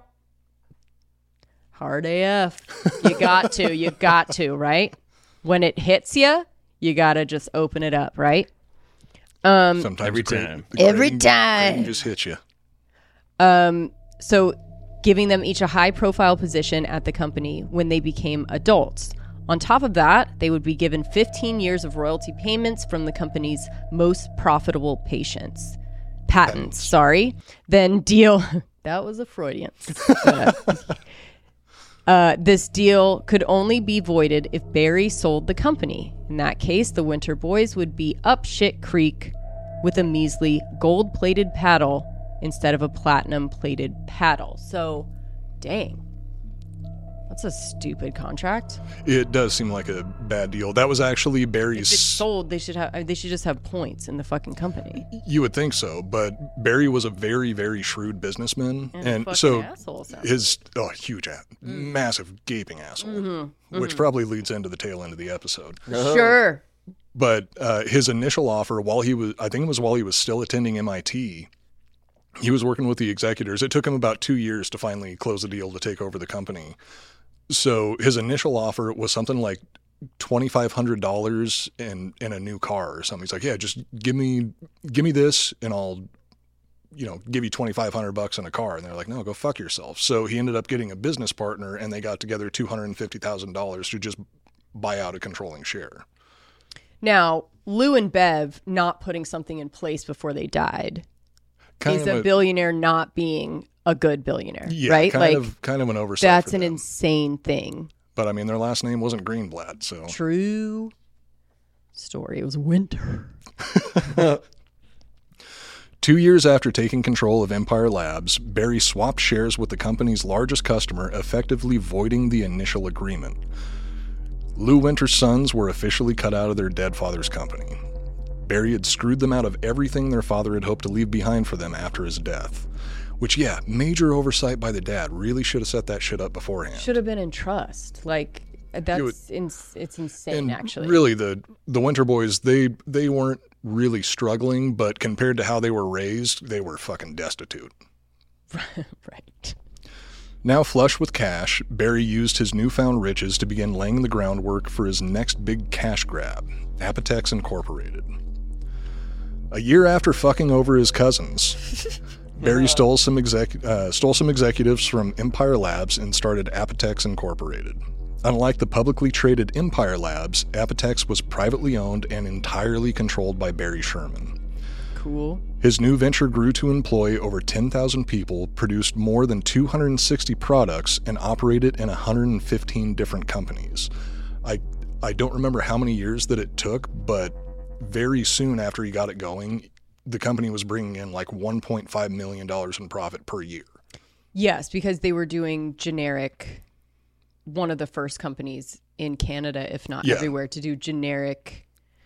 Hard AF. You got to, right? When it hits you got to just open it up, right? Sometimes every time. Every time. Just hit you. So giving them each a high-profile position at the company when they became adults. On top of that, they would be given 15 years of royalty payments from the company's most profitable patents. Then deal... That was a Freudian. This deal could only be voided if Barry sold the company. In that case, the Winter Boys would be up shit creek with a measly gold-plated paddle instead of a platinum-plated paddle. So, dang. That's a stupid contract. It does seem like a bad deal. That was actually Barry's... If it's sold, they should just have points in the fucking company. You would think so, but Barry was a very, very shrewd businessman, and so his huge, massive gaping asshole, which probably leads into the tail end of the episode. Sure. But his initial offer, while he was still attending MIT, he was working with the executors. It took him about 2 years to finally close the deal to take over the company. So his initial offer was something like $2,500 in a new car or something. He's like, yeah, just give me this and I'll, give you $2,500 in a car. And they're like, no, go fuck yourself. So he ended up getting a business partner and they got together $250,000 to just buy out a controlling share. Now, Lou and Bev not putting something in place before they died is a billionaire not being a good billionaire, right? Kind of an oversight. That's an insane thing. But I mean, their last name wasn't Greenblatt, so true story. It was Winter. 2 years after taking control of Empire Labs, Barry swapped shares with the company's largest customer, effectively voiding the initial agreement. Lou Winter's sons were officially cut out of their dead father's company. Barry had screwed them out of everything their father had hoped to leave behind for them after his death. Which, major oversight by the dad. Really should have set that shit up beforehand. Should have been in trust. Like, it's insane, actually. Really, the Winter Boys, they weren't really struggling, but compared to how they were raised, they were fucking destitute. Right. Now flush with cash, Barry used his newfound riches to begin laying the groundwork for his next big cash grab, Apotex Incorporated. A year after fucking over his cousins, Barry stole some executives from Empire Labs and started Apotex Incorporated. Unlike the publicly traded Empire Labs, Apotex was privately owned and entirely controlled by Barry Sherman. Cool. His new venture grew to employ over 10,000 people, produced more than 260 products, and operated in 115 different companies. I don't remember how many years that it took, but very soon after he got it going, the company was bringing in like $1.5 million in profit per year. Yes, because they were doing generic, one of the first companies in Canada, if not everywhere, to do generic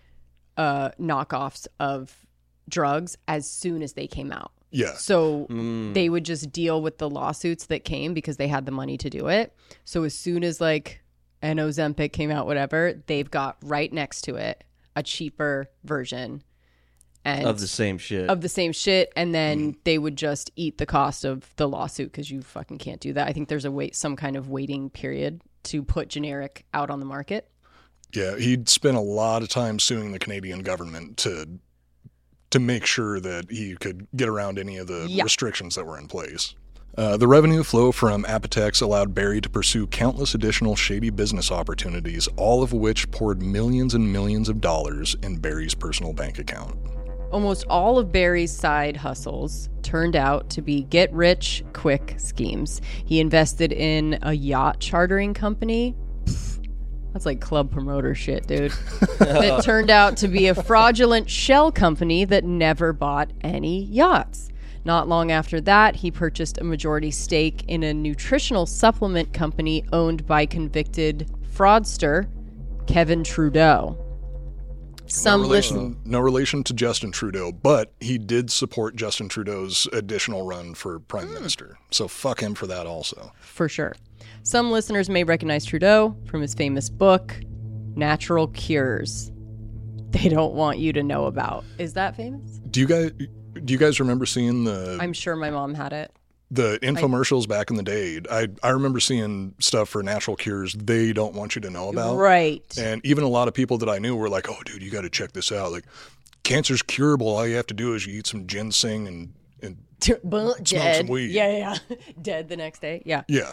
knockoffs of drugs as soon as they came out. Yeah. So they would just deal with the lawsuits that came because they had the money to do it. So as soon as like an Ozempic came out, whatever, they've got right next to it a cheaper version and of the same shit. And then they would just eat the cost of the lawsuit because you fucking can't do that. I think there's some kind of waiting period to put generic out on the market. Yeah, he'd spent a lot of time suing the Canadian government to make sure that he could get around any of the restrictions that were in place. The revenue flow from Apotex allowed Barry to pursue countless additional shady business opportunities, all of which poured millions and millions of dollars in Barry's personal bank account. Almost all of Barry's side hustles turned out to be get-rich-quick schemes. He invested in a yacht chartering company. That's like club promoter shit, dude. That turned out to be a fraudulent shell company that never bought any yachts. Not long after that, he purchased a majority stake in a nutritional supplement company owned by convicted fraudster Kevin Trudeau. No relation to Justin Trudeau, but he did support Justin Trudeau's additional run for prime minister. So fuck him for that also. For sure. Some listeners may recognize Trudeau from his famous book, Natural Cures. They don't want you to know about. Is that famous? Do you guys remember seeing the... I'm sure my mom had it. The infomercials back in the day. I remember seeing stuff for natural cures they don't want you to know about. Right. And even a lot of people that I knew were like, oh, dude, you got to check this out. Like, cancer's curable. All you have to do is you eat some ginseng and Dead. some weed. Yeah. Dead the next day. Yeah. Yeah.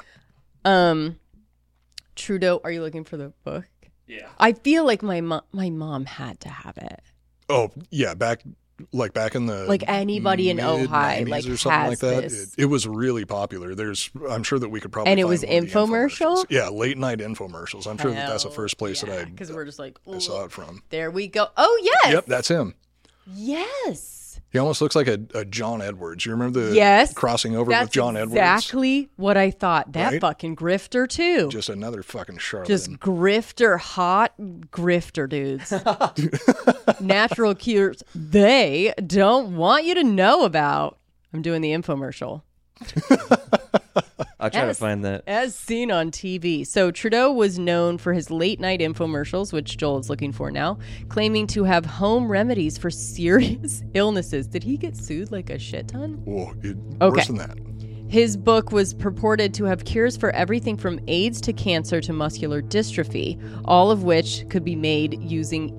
Trudeau, are you looking for the book? Yeah. I feel like my mom had to have it. Oh, yeah. Back in the like anybody in Ojai like or something has like that. This. It was really popular. I'm sure that we could probably and it find was infomercial. Yeah, late night infomercials. I'm sure that's the first place that because we're just like I saw it from. There we go. Oh yes. Yep, that's him. Yes. He almost looks like a John Edwards. You remember the crossing over with John Edwards? Exactly what I thought. That right? fucking grifter too. Just another fucking charlatan. Just grifter, hot grifter dudes. Natural cures they don't want you to know about. I'm doing the infomercial. I'll try to find that. As seen on TV. So Trudeau was known for his late night infomercials, which Joel is looking for now, claiming to have home remedies for serious illnesses. Did he get sued like a shit ton? Whoa, worse than that. His book was purported to have cures for everything from AIDS to cancer to muscular dystrophy, all of which could be made using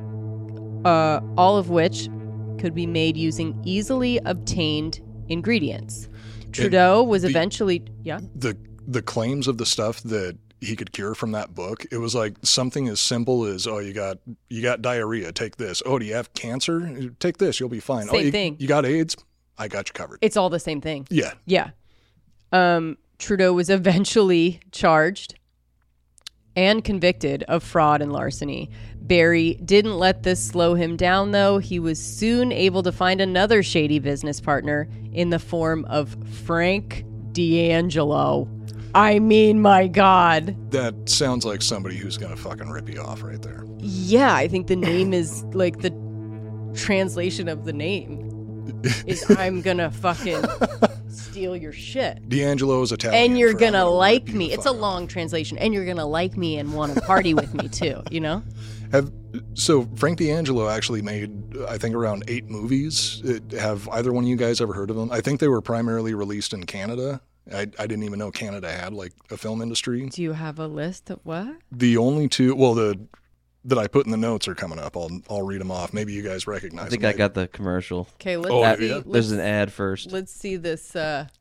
easily obtained ingredients. Trudeau was eventually the claims of the stuff that he could cure from that book. It was like something as simple as, oh, you got diarrhea, take this. Oh, do you have cancer? Take this, you'll be fine. Same thing. You got AIDS? I got you covered. It's all the same thing. Yeah. Yeah. Trudeau was eventually charged and convicted of fraud and larceny. Barry didn't let this slow him down, though. He was soon able to find another shady business partner in the form of Frank D'Angelo. I mean, my God. That sounds like somebody who's going to fucking rip you off right there. Yeah, I think the name is like the translation of the name is I'm going to fucking steal your shit. D'Angelo is Italian. And you're going to like me. It's a long translation. And you're going to like me and want to party with me too, you know? So Frank D'Angelo actually made, I think, around 8 movies. Have either one of you guys ever heard of them? I think they were primarily released in Canada. I didn't even know Canada had like a film industry. Do you have a list of what? The only two, that I put in the notes are coming up. I'll read them off. Maybe you guys recognize them. I think I got the commercial. Okay, let's see. There's an ad first. Let's see this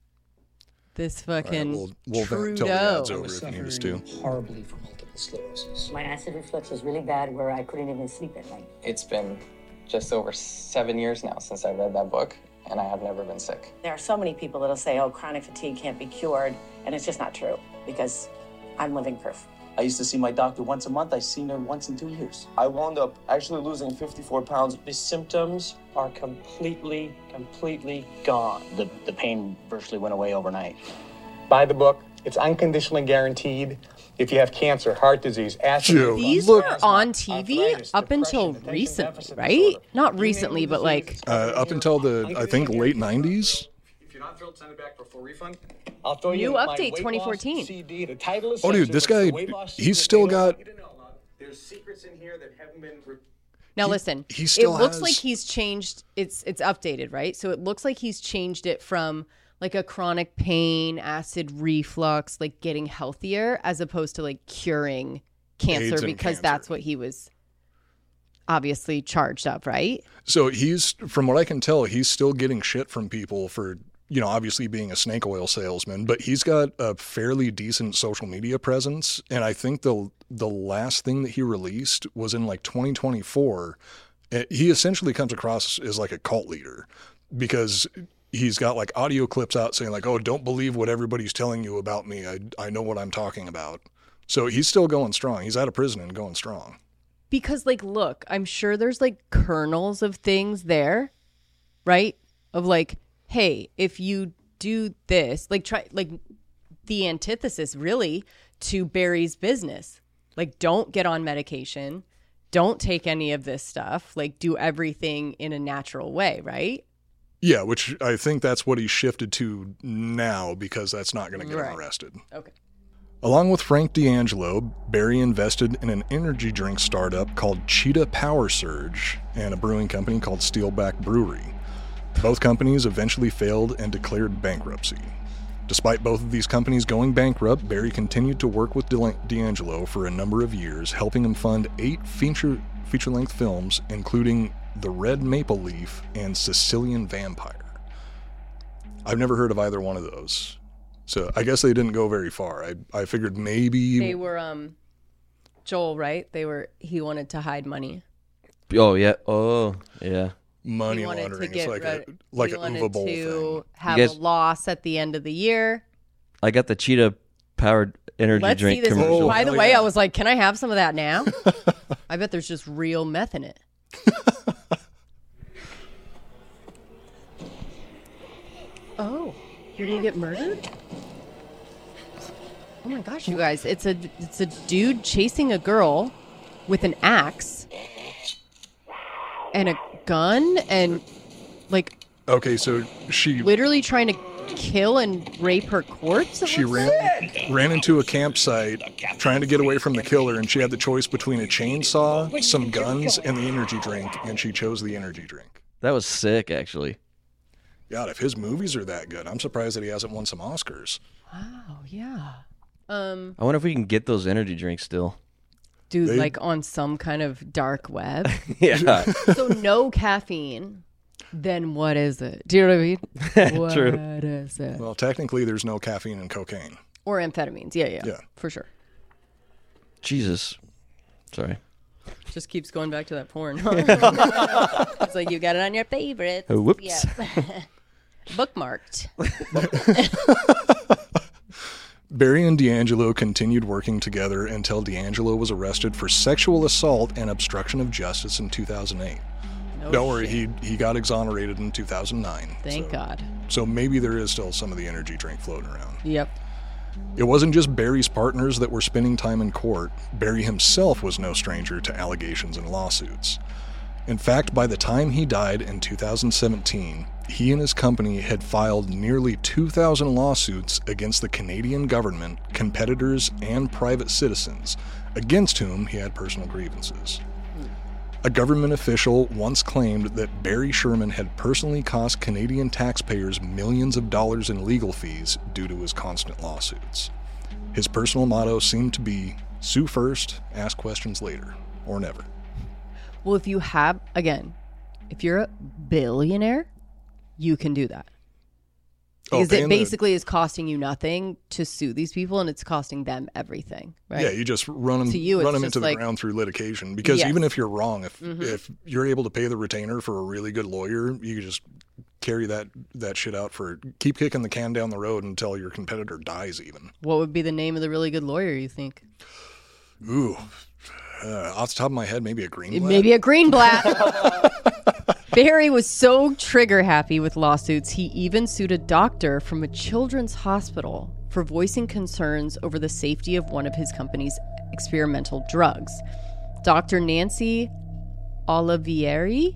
fucking right, we'll Trudeau. tell the ads over if you need us to. Horribly from multiple sclerosis. My acid reflux was really bad where I couldn't even sleep at night. It's been just over 7 years now since I read that book, and I have never been sick. There are so many people that'll say, oh, chronic fatigue can't be cured, and it's just not true, because I'm living proof. I used to see my doctor once a month. I've seen her once in 2 years. I wound up actually losing 54 pounds. The symptoms are completely gone. The pain virtually went away overnight. Buy the book. It's unconditionally guaranteed. If you have cancer, heart disease, asthma. These were on TV up until recently, right? Not recently, but like... up until I think, late 90s. If you're not thrilled, send it back for full refund. I'll throw you update 2014. CD. The title is dude, this guy, he's still got... There's secrets in here that haven't been... Now listen, he still it looks has... like he's changed, it's updated, right? So it looks like he's changed it from like a chronic pain, acid reflux, like getting healthier, as opposed to like curing cancer, because that's what he was obviously charged up, right? So he's, from what I can tell, he's still getting shit from people for, you know, obviously being a snake oil salesman, but he's got a fairly decent social media presence. And I think the last thing that he released was in like 2024. He essentially comes across as like a cult leader, because he's got like audio clips out saying like, oh, don't believe what everybody's telling you about me. I know what I'm talking about. So he's still going strong. He's out of prison and going strong. Because like, look, I'm sure there's like kernels of things there, right? Of like, hey, if you do this, like try like the antithesis really to Barry's business. Like, don't get on medication. Don't take any of this stuff. Like, do everything in a natural way, right? Yeah, which I think that's what he shifted to now, because that's not going to get him arrested. Okay. Along with Frank D'Angelo, Barry invested in an energy drink startup called Cheetah Power Surge and a brewing company called Steelback Brewery. Both companies eventually failed and declared bankruptcy. Despite both of these companies going bankrupt, Barry continued to work with D'Angelo for a number of years, helping him fund 8 feature-length films, including The Red Maple Leaf and Sicilian Vampire. I've never heard of either one of those. So I guess they didn't go very far. I figured maybe they were Joel, right? He wanted to hide money. Oh yeah. Oh yeah. Money laundering. It's like a Uva Bowl to have a loss at the end of the year. I got the cheetah powered energy drink commercial. By the way, I was like, can I have some of that now? I bet there's just real meth in it. Oh, you're gonna get murdered? Oh my gosh, you guys! It's a dude chasing a girl with an axe and a gun and like. Okay, so she literally trying to kill and rape her corpse. She ran into a campsite trying to get away from the killer, and she had the choice between a chainsaw, some guns, and the energy drink, and she chose the energy drink. That was sick, actually. God, if his movies are that good, I'm surprised that he hasn't won some Oscars. Wow, yeah. I wonder if we can get those energy drinks still. Dude, like on some kind of dark web? Yeah. So no caffeine. Then what is it? Do you know what I mean? What is it? Well, technically, there's no caffeine in cocaine. Or amphetamines. Yeah. For sure. Jesus. Sorry. Just keeps going back to that porn. It's like you got it on your favorites. Oh, whoops. Yeah. Bookmarked. Barry and D'Angelo continued working together until D'Angelo was arrested for sexual assault and obstruction of justice in 2008. Don't worry, he got exonerated in 2009. Thank God. So maybe there is still some of the energy drink floating around. Yep. It wasn't just Barry's partners that were spending time in court. Barry himself was no stranger to allegations and lawsuits. In fact, by the time he died in 2017, he and his company had filed nearly 2,000 lawsuits against the Canadian government, competitors, and private citizens, against whom he had personal grievances. A government official once claimed that Barry Sherman had personally cost Canadian taxpayers millions of dollars in legal fees due to his constant lawsuits. His personal motto seemed to be, sue first, ask questions later, or never. Well, if you have, again, if you're a billionaire, you can do that. Because it basically is costing you nothing to sue these people, and it's costing them everything, right? Yeah, you just run them into the ground through litigation. Because even if you're wrong, if you're able to pay the retainer for a really good lawyer, you can just carry that shit out keep kicking the can down the road until your competitor dies even. What would be the name of the really good lawyer, you think? Ooh, off the top of my head, maybe a Greenblatt. Maybe a Greenblatt. Barry was so trigger happy with lawsuits, he even sued a doctor from a children's hospital for voicing concerns over the safety of one of his company's experimental drugs. Dr. Nancy Olivieri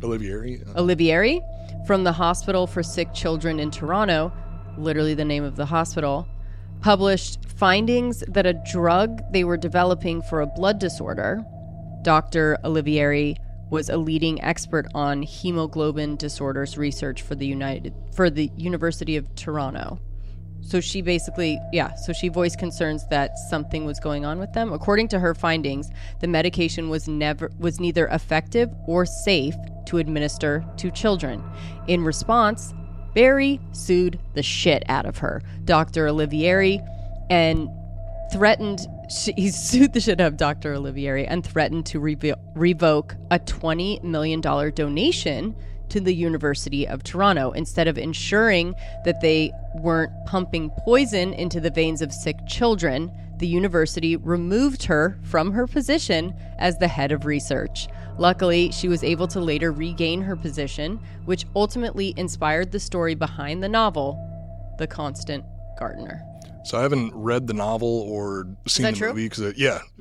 from the Hospital for Sick Children in Toronto, literally the name of the hospital, published findings that a drug they were developing for a blood disorder. Dr. Olivieri was a leading expert on hemoglobin disorders research for the University of Toronto. So she basically, she voiced concerns that something was going on with them. According to her findings, the medication was neither effective or safe to administer to children. In response, Barry sued the shit out of her, Dr. Olivieri, and he sued the shit out of Dr. Olivieri and threatened to revoke a $20 million donation to the University of Toronto instead of ensuring that they weren't pumping poison into the veins of sick children. The university removed her from her position as the head of research. Luckily, she was able to later regain her position, which ultimately inspired the story behind the novel, The Constant Gardener. So I haven't read the novel or seen the movie because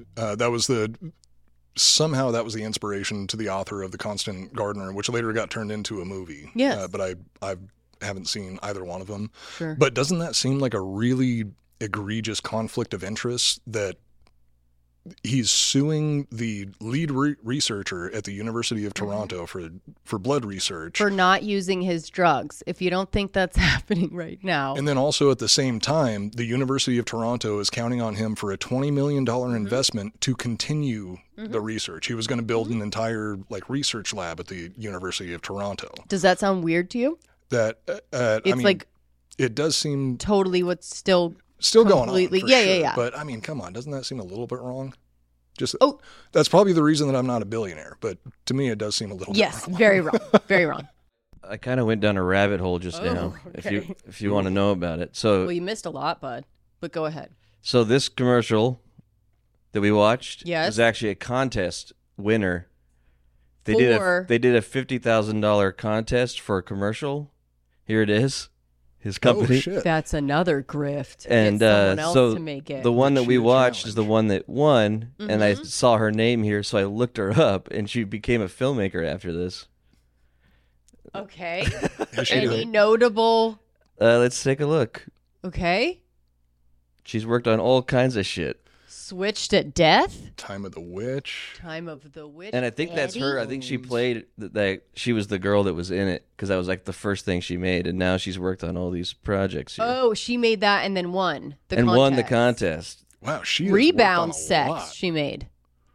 somehow that was the inspiration to the author of The Constant Gardener, which later got turned into a movie. Yes. But I haven't seen either one of them. Sure. But doesn't that seem like a really egregious conflict of interest that he's suing the lead researcher at the University of Toronto for blood research. For not using his drugs. If you don't think that's happening right now. And then also at the same time, the University of Toronto is counting on him for a $20 million investment to continue the research. He was going to build an entire research lab at the University of Toronto. Does that sound weird to you? That it's It does seem totally what's still going on. For Yeah. But I mean, come on, doesn't that seem a little bit wrong? That's probably the reason that I'm not a billionaire. But to me, it does seem a little bit wrong. Very wrong. Very wrong. I kind of went down a rabbit hole just now. Okay. If you want to know about it, so well, you missed a lot, bud. But go ahead. So this commercial that we watched was actually a contest winner. They did a $50,000 contest for a commercial. Here it is. His company. Oh, shit. That's another grift. And Get someone else so to make it. the one that we watched is the one that won, and I saw her name here, so I looked her up, and she became a filmmaker after this. Okay. Any notable? Let's take a look. Okay. She's worked on all kinds of shit. Switched at Death. Time of the Witch. Time of the Witch. And I think that's her. I think she played that. She was the girl that was in it because that was like the first thing she made, and now she's worked on all these projects. Here. Oh, she made that and then won the and contest. won the contest. Wow, she has Rebound worked on a Sex. lot. She made.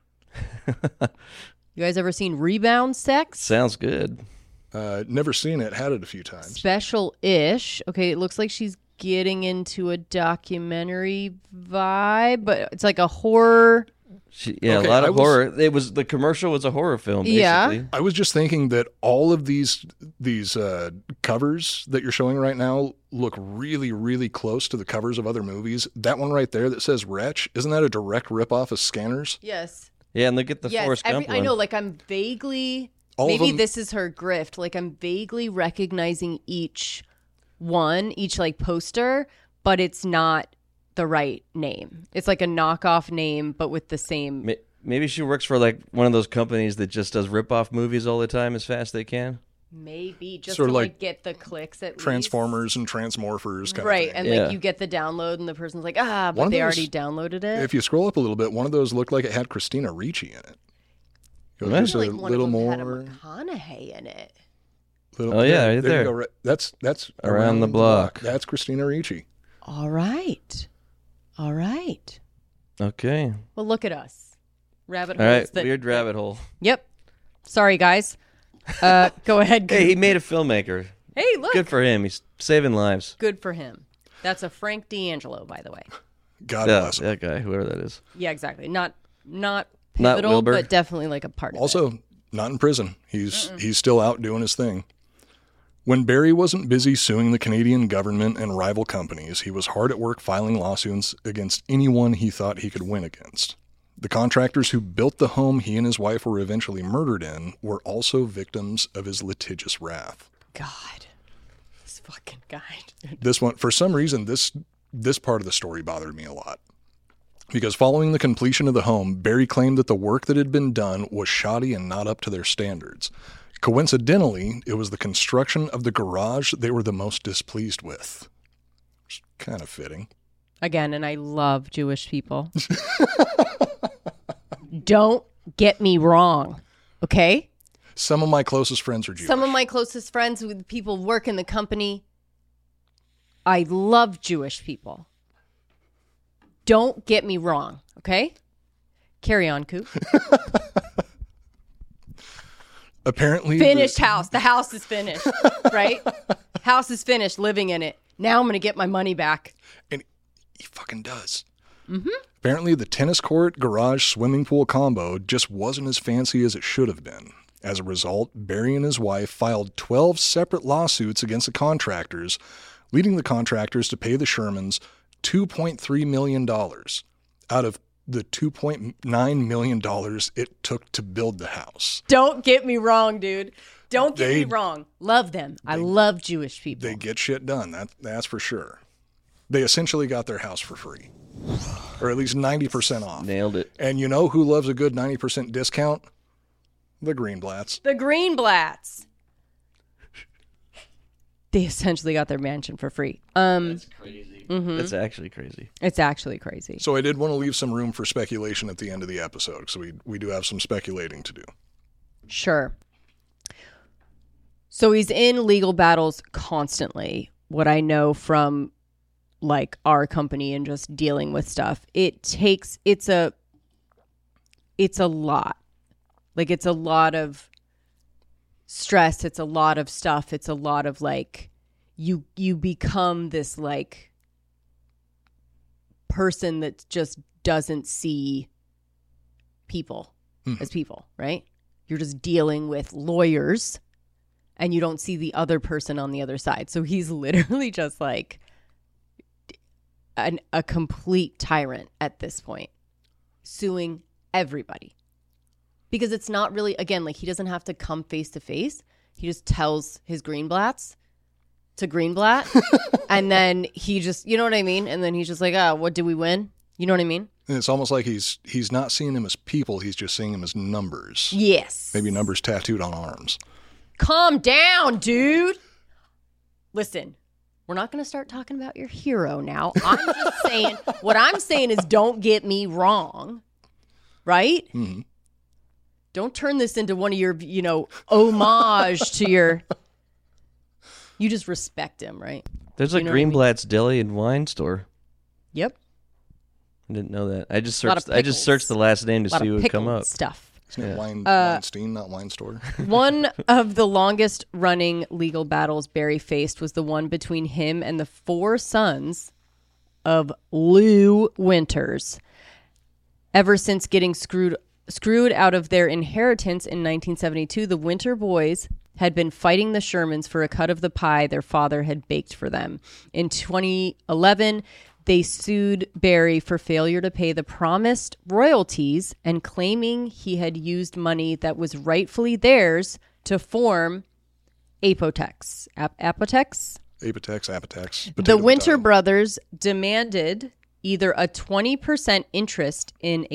You guys ever seen Rebound Sex? Sounds good. Never seen it. Had it a few times. Special-ish. Okay, it looks like she's getting into a documentary vibe, but it's like a horror. A lot of horror. It was the commercial was a horror film. Basically. Yeah. I was just thinking that all of these covers that you're showing right now look really, really close to the covers of other movies. That one right there that says Wretch, isn't that a direct ripoff of Scanners? Yes. Yeah, and look at the Forrest Gump one. I know, like I'm vaguely, maybe this is her grift. Like I'm vaguely recognizing each like poster, but it's not the right name. It's like a knockoff name, but with the same. Maybe she works for like one of those companies that just does rip-off movies all the time as fast as they can. Maybe just sort to of like get the clicks at Transformers and Transmorphers kind right, of thing. and like you get the download, and the person's like, but they already downloaded it. If you scroll up a little bit, one of those looked like it had Christina Ricci in it. Just a little more. Had a McConaughey in it. Right there. You go. That's Around the block. That's Christina Ricci. All right. Okay. Well, look at us. Rabbit hole. All right, that, weird rabbit hole. Yep. Sorry, guys. Go ahead. Hey, he made a filmmaker. Hey, look. Good for him. He's saving lives. Good for him. That's a Frank D'Angelo, by the way. God bless him. That guy, whoever that is. Yeah, exactly. Not pivotal, but definitely like a part of it. Also, not in prison. He's still out doing his thing. When Barry wasn't busy suing the Canadian government and rival companies, he was hard at work filing lawsuits against anyone he thought he could win against. The contractors who built the home he and his wife were eventually murdered in were also victims of his litigious wrath. God, this fucking guy. This one, for some reason, this part of the story bothered me a lot. Because following the completion of the home, Barry claimed that the work that had been done was shoddy and not up to their standards. Coincidentally, it was the construction of the garage they were the most displeased with. It's kind of fitting. Again, and I love Jewish people. Don't get me wrong, okay? Some of my closest friends are Jewish. Some of my closest friends with people work in the company. I love Jewish people. Don't get me wrong, okay? Carry on, Coop. Apparently, finished house. The house is finished, right? House is finished, living in it. Now I'm going to get my money back. And he fucking does. Mm-hmm. Apparently, the tennis court, garage, swimming pool combo just wasn't as fancy as it should have been. As a result, Barry and his wife filed 12 separate lawsuits against the contractors, leading the contractors to pay the Shermans $2.3 million out of the $2.9 million it took to build the house. Don't get me wrong, dude. Don't get me wrong. Love them. I love Jewish people. They get shit done. That's for sure. They essentially got their house for free. Or at least 90% off. Nailed it. And you know who loves a good 90% discount? The Greenblatts. The Greenblatts. They essentially got their mansion for free. That's crazy. Mm-hmm. That's actually crazy. It's actually crazy. So I did want to leave some room for speculation at the end of the episode, because we do have some speculating to do. Sure. So he's in legal battles constantly. What I know from like our company and just dealing with stuff, it's a lot. Like it's a lot of stress. It's a lot of stuff. It's a lot of like, you become this like person that just doesn't see people as people, right? You're just dealing with lawyers and you don't see the other person on the other side. So he's literally just like a complete tyrant at this point, suing everybody. Because it's not really, again, like he doesn't have to come face to face. He just tells his Greenblatts to Greenblatt. And then he just, you know what I mean? And then he's just like, what did we win? You know what I mean? And it's almost like he's not seeing them as people. He's just seeing them as numbers. Yes. Maybe numbers tattooed on arms. Calm down, dude. Listen, we're not going to start talking about your hero now. I'm just saying, what I'm saying is don't get me wrong. Right? Mm-hmm. Don't turn this into one of your, homage to your... You just respect him, right? There's a Greenblatt's Deli and Wine store. Yep. I didn't know that. I just searched the last name to see what would come up. Stuff. Isn't it Weinstein, not Wine Store? One of the longest running legal battles Barry faced was the one between him and the 4 sons of Lou Winters. Ever since getting screwed out of their inheritance in 1972, the Winter boys had been fighting the Shermans for a cut of the pie their father had baked for them. In 2011, they sued Barry for failure to pay the promised royalties and claiming he had used money that was rightfully theirs to form Apotex. Apotex? Apotex. The Winter brothers demanded either a 20% interest in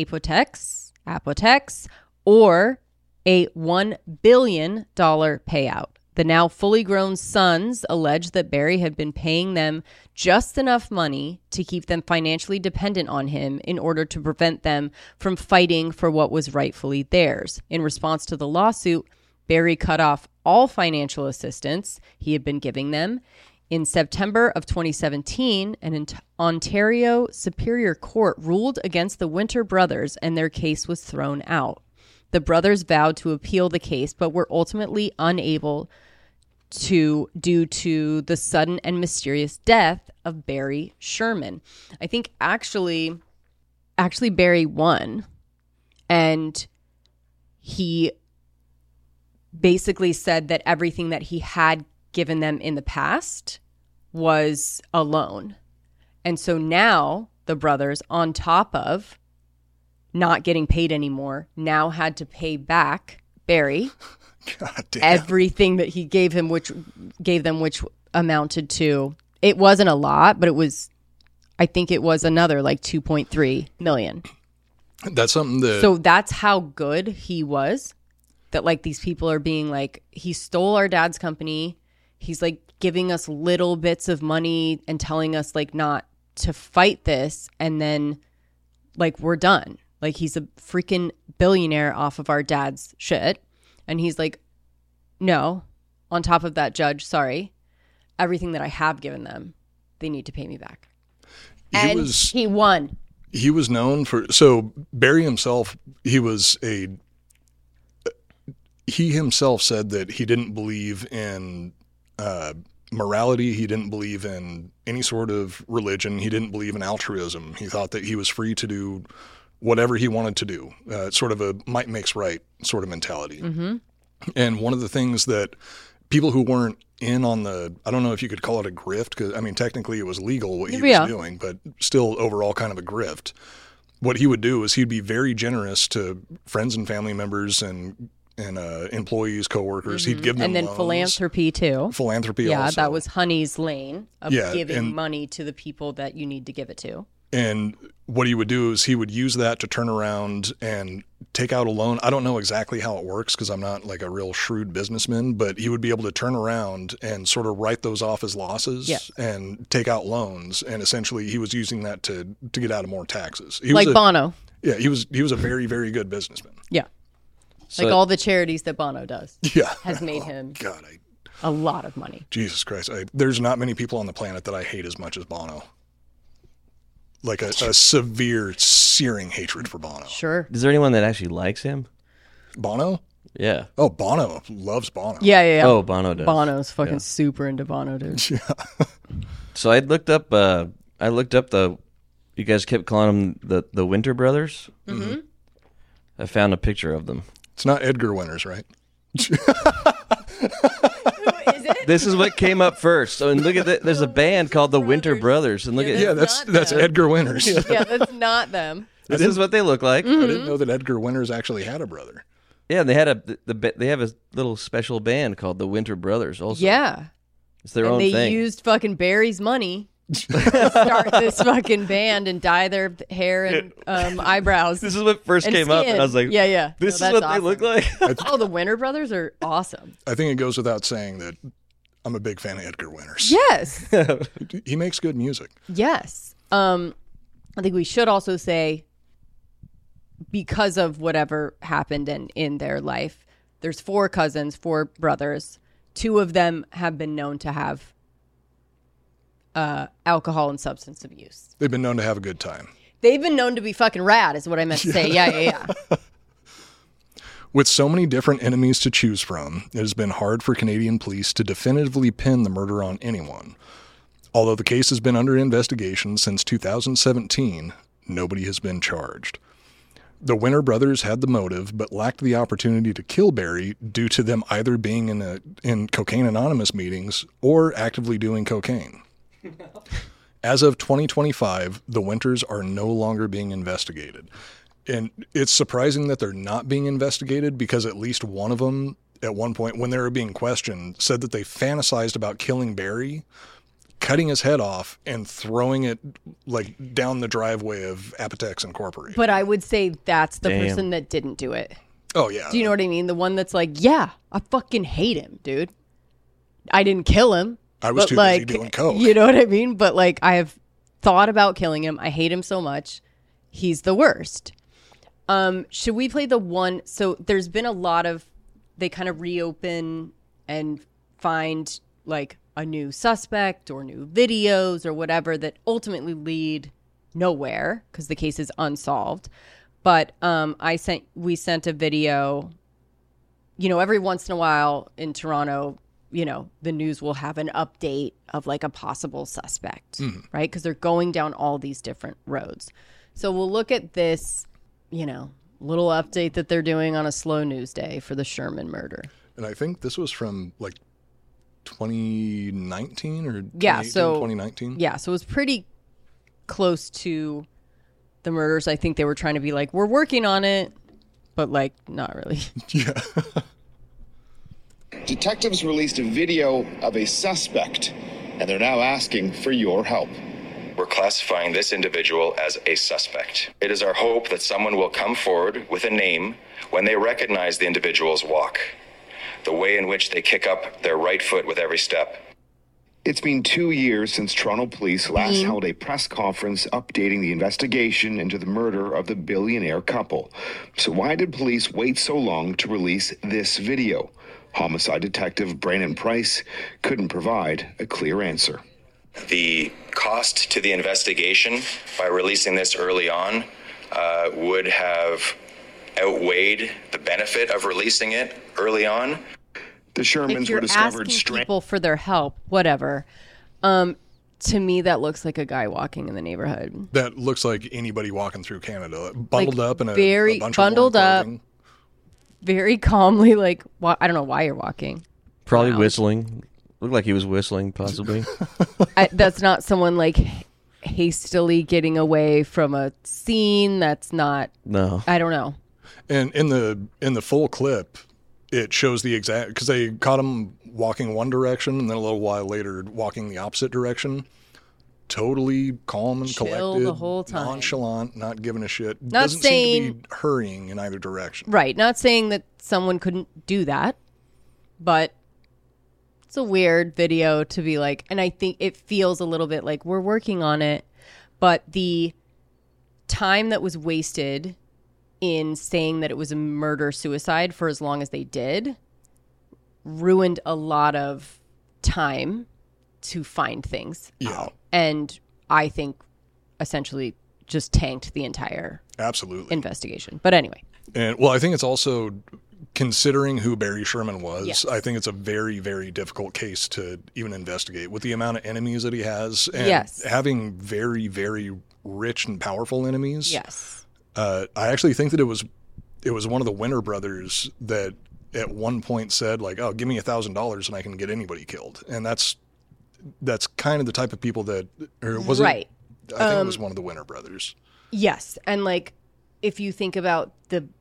Apotex, or a $1 billion payout. The now fully grown sons alleged that Barry had been paying them just enough money to keep them financially dependent on him in order to prevent them from fighting for what was rightfully theirs. In response to the lawsuit, Barry cut off all financial assistance he had been giving them. In September of 2017, an Ontario Superior Court ruled against the Winter brothers and their case was thrown out. The brothers vowed to appeal the case, but were ultimately unable to due to the sudden and mysterious death of Barry Sherman. I think actually Barry won, and he basically said that everything that he had given them in the past was a loan. And so now the brothers, on top of not getting paid anymore, now had to pay back Barry everything that he gave them, which amounted to, it wasn't a lot, but I think it was another like $2.3 million. That's something that... So that's how good he was, that like these people are being like, he stole our dad's company. He's like giving us little bits of money and telling us like not to fight this. And then like, we're done. Like he's a freaking billionaire off of our dad's shit. And he's like, no, on top of that, judge, sorry, everything that I have given them, they need to pay me back. He won. He was known for, so Barry himself, he himself said that he didn't believe in morality. He didn't believe in any sort of religion. He didn't believe in altruism. He thought that he was free to do whatever he wanted to do, sort of a might makes right sort of mentality. Mm-hmm. And one of the things that people who weren't in on the, I don't know if you could call it a grift, because I mean, technically it was legal what he was doing, but still overall kind of a grift. What he would do is he'd be very generous to friends and family members and employees, coworkers. Mm-hmm. He'd give them and then loans. Philanthropy too. Philanthropy also. Yeah, that was Honey's lane of giving money to the people that you need to give it to. And what he would do is he would use that to turn around and take out a loan. I don't know exactly how it works because I'm not like a real shrewd businessman, but he would be able to turn around and sort of write those off as losses and take out loans. And essentially he was using that to get out of more taxes. He like was Bono. Yeah, he was a very, very good businessman. Yeah. So, like all the charities that Bono does. Yeah. Has made him a lot of money. Jesus Christ. There's not many people on the planet that I hate as much as Bono. Like a severe, searing hatred for Bono. Sure. Is there anyone that actually likes him? Bono? Yeah. Oh, Bono loves Bono. Yeah. Oh, Bono does. Bono's fucking super into Bono, dude. Yeah. So I looked up the. You guys kept calling them the Winter Brothers. Mm-hmm. I found a picture of them. It's not Edgar Winters, right? Who is it? This is what came up first. So, and look at that. There's a band called the Winter Brothers, and look at that's Edgar Winters. Yeah, that's not them. This is what they look like. Mm-hmm. I didn't know that Edgar Winters actually had a brother. Yeah, they had they have a little special band called the Winter Brothers. Also, Yeah, it's their own thing. They used fucking Barry's money to start this fucking band and dye their hair and eyebrows. This is what first came up, and I was like, yeah. This is what they look like. Oh, the Winter Brothers are awesome. I think it goes without saying that I'm a big fan of Edgar Winters. Yes. He makes good music. Yes. I think we should also say, because of whatever happened in their life, there's 4 cousins, 4 brothers. 2 of them have been known to have alcohol and substance abuse. They've been known to have a good time. They've been known to be fucking rad, is what I meant to say. Yeah. With so many different enemies to choose from, it has been hard for Canadian police to definitively pin the murder on anyone. Although the case has been under investigation since 2017, nobody has been charged. The Winter brothers had the motive, but lacked the opportunity to kill Barry due to them either being in Cocaine Anonymous meetings or actively doing cocaine. As of 2025, the Winters are no longer being investigated. And it's surprising that they're not being investigated because at least one of them, at one point when they were being questioned, said that they fantasized about killing Barry, cutting his head off, and throwing it like down the driveway of Apotex Incorporated. But I would say that's the person that didn't do it. Oh, yeah. Do you know what I mean? The one that's like, yeah, I fucking hate him, dude. I didn't kill him. I was too busy doing coke. You know what I mean? But like, I have thought about killing him. I hate him so much. He's the worst. Should we play the one? So there's been a lot of, they kind of reopen and find like a new suspect or new videos or whatever that ultimately lead nowhere because the case is unsolved. But we sent a video, every once in a while in Toronto, the news will have an update of like a possible suspect, right? Because they're going down all these different roads. So we'll look at this, little update that they're doing on a slow news day for the Sherman murder. And I think this was from like 2019 or 2019? Yeah, so it was pretty close to the murders. I think they were trying to be like, we're working on it, but like, not really. Yeah. Detectives released a video of a suspect, and they're now asking for your help. We're classifying this individual as a suspect. It is our hope that someone will come forward with a name when they recognize the individual's walk, the way in which they kick up their right foot with every step. It's been 2 years since Toronto police last held a press conference updating the investigation into the murder of the billionaire couple. So why did police wait so long to release this video? Homicide detective Brandon Price couldn't provide a clear answer. The cost to the investigation by releasing this early on would have outweighed the benefit of releasing it early on. The Shermans were discovered strangled. People for their help, whatever. To me, that looks like a guy walking in the neighborhood. That looks like anybody walking through Canada, bundled up in a bunch bundled of up, very calmly. Like, I don't know why you're walking. Probably whistling. Looked like he was whistling, possibly. That's not someone like hastily getting away from a scene. That's not. No, I don't know. And in the full clip, it shows the exact, because they caught him walking one direction and then a little while later walking the opposite direction. Totally calm and Chill collected, the whole time. nonchalant, not giving a shit. Not Doesn't seem to be hurrying in either direction. Right. Not saying that someone couldn't do that, but it's a weird video to be like, and I think it feels a little bit like we're working on it, but the time that was wasted in saying that it was a murder-suicide for as long as they did ruined a lot of time to find things out. And I think essentially just tanked the entire investigation. But anyway. And well, I think it's also considering who Barry Sherman was, Yes. I think it's a very, very difficult case to even investigate with the amount of enemies that he has and Yes. having very, very rich and powerful enemies. Yes. I actually think that it was one of the Winter brothers that at one point said, like, oh, give me $1,000 and I can get anybody killed. And that's kind of the type of people that, or was right. it? I think it was one of the Winter brothers. Yes. And like, if you think about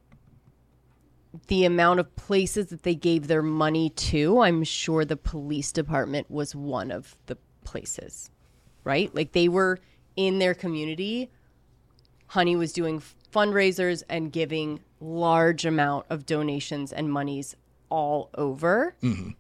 the amount of places that they gave their money to, I'm sure the police department was one of the places, right? Like they were in their community. Honey was doing fundraisers and giving large amount of donations and monies all over,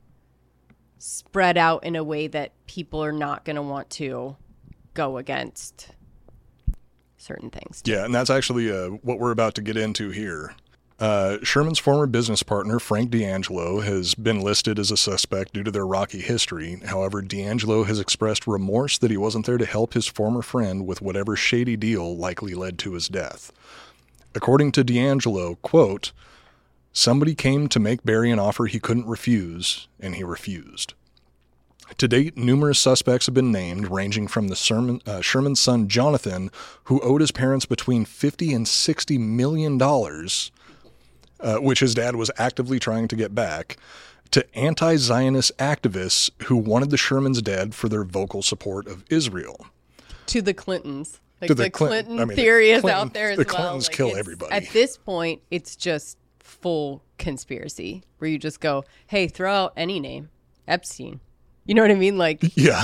spread out in a way that people are not going to want to go against certain things. Yeah, and that's actually what we're about to get into here. Sherman's former business partner, Frank D'Angelo, has been listed as a suspect due to their rocky history. However, D'Angelo has expressed remorse that he wasn't there to help his former friend with whatever shady deal likely led to his death. According to D'Angelo, quote, somebody came to make Barry an offer he couldn't refuse, and he refused. To date, numerous suspects have been named, ranging from the Sherman's son, Jonathan, who owed his parents between $50 and $60 million, which his dad was actively trying to get back, to anti-Zionist activists who wanted the Shermans dead for their vocal support of Israel. To the Clintons. Like To the the Clinton theory is Clinton- out there as the well. Clintons Like, kill it's- everybody. At this point, it's just full conspiracy where you just go, hey, throw out any name. Epstein. You know what I mean? Like, Yeah.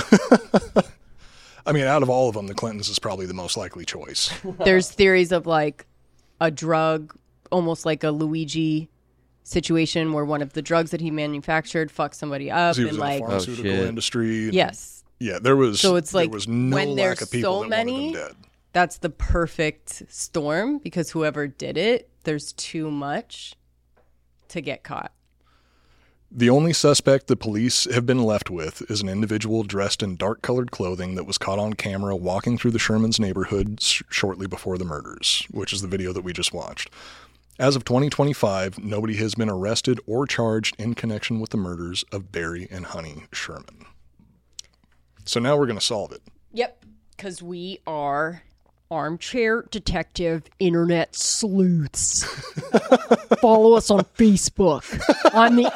I mean, out of all of them, the Clintons is probably the most likely choice. there's theories of like a drug, almost like a Luigi situation where one of the drugs that he manufactured fucked somebody up. He was and in like, the pharmaceutical industry. and- yes. Yeah, there was. So it's like there was no when lack there's of people so that many, wanted them dead. that's the perfect storm because whoever did it, there's too much to get caught. The only suspect the police have been left with is an individual dressed in dark-colored clothing that was caught on camera walking through the Shermans neighborhood shortly before the murders, which is the video that we just watched. As of 2025, nobody has been arrested or charged in connection with the murders of Barry and Honey Sherman. So now we're going to solve it. Yep, because we are armchair detective internet sleuths. Follow us on Facebook. I'm the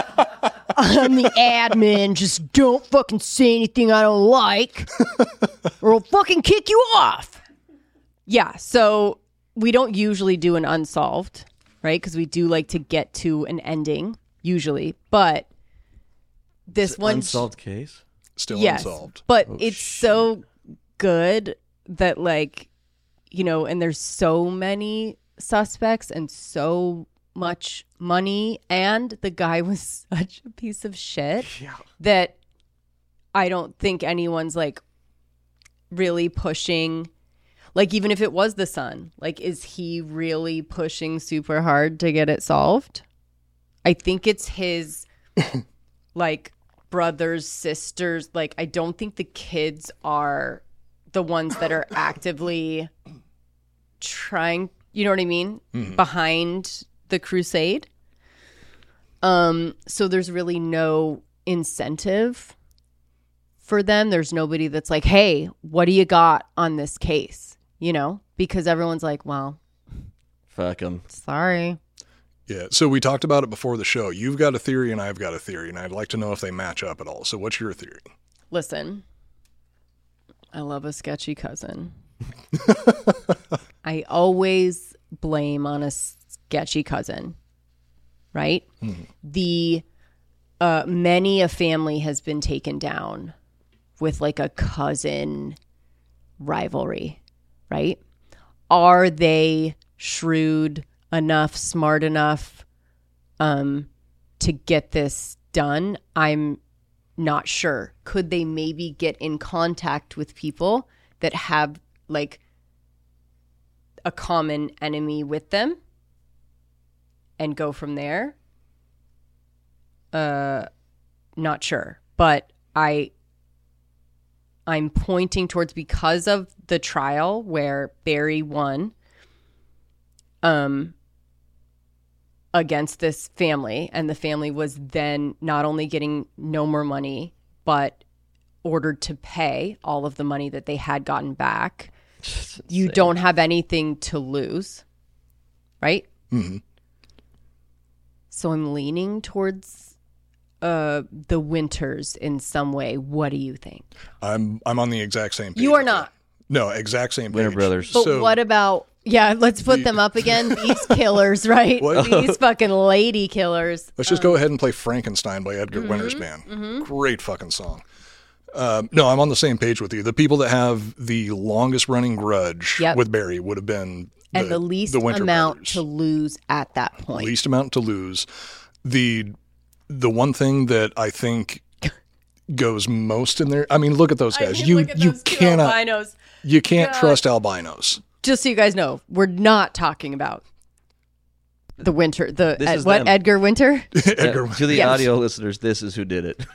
admin. Just don't fucking say anything I don't like, or I'll fucking kick you off. Yeah, so we don't usually do an unsolved, right? Because we do like to get to an ending usually, but this one unsolved case. Still yes, unsolved. But it's so good that, like, you know, and there's so many suspects and so much money, and the guy was such a piece of shit that I don't think anyone's like really pushing. Like, even if it was the son, like, is he really pushing super hard to get it solved? I think it's his like brothers, sisters. Like, I don't think the kids are the ones that are actively trying, you know what I mean? Behind the crusade. So there's really no incentive for them. There's nobody that's like, hey, what do you got on this case? You know, because everyone's like, well, fuck them. Sorry. Yeah, so we talked about it before the show. You've got a theory and I've got a theory, and I'd like to know if they match up at all. So what's your theory? Listen, I love a sketchy cousin. I always blame on a sketchy cousin, right? The many a family has been taken down with like a cousin rivalry, right? Are they shrewd enough, smart enough to get this done? I'm not sure. Could they maybe get in contact with people that have like a common enemy with them and go from there? Not sure, but I'm pointing towards, because of the trial where Barry won, against this family, and the family was then not only getting no more money, but ordered to pay all of the money that they had gotten back. You don't have anything to lose, right? Mm-hmm. So I'm leaning towards the Winters in some way. What do you think? I'm on the exact same page. You are not. No, exact same page. Winter Brothers. But what about, let's put them up again. These killers, right? These fucking lady killers. Let's just go ahead and play Frankenstein by Edgar Winter's band. Mm-hmm. Great fucking song. No, I'm on the same page with you. The people that have the longest running grudge with Barry would have been the least Winter amount Brothers. to lose at that point. Least amount to lose. The one thing that I think goes most in there. I mean, look at those guys. You cannot. Albinos. You can't trust albinos. Just so you guys know, we're not talking about the Winter. Edgar Winter? Edgar Winter. To the audio listeners, this is who did it.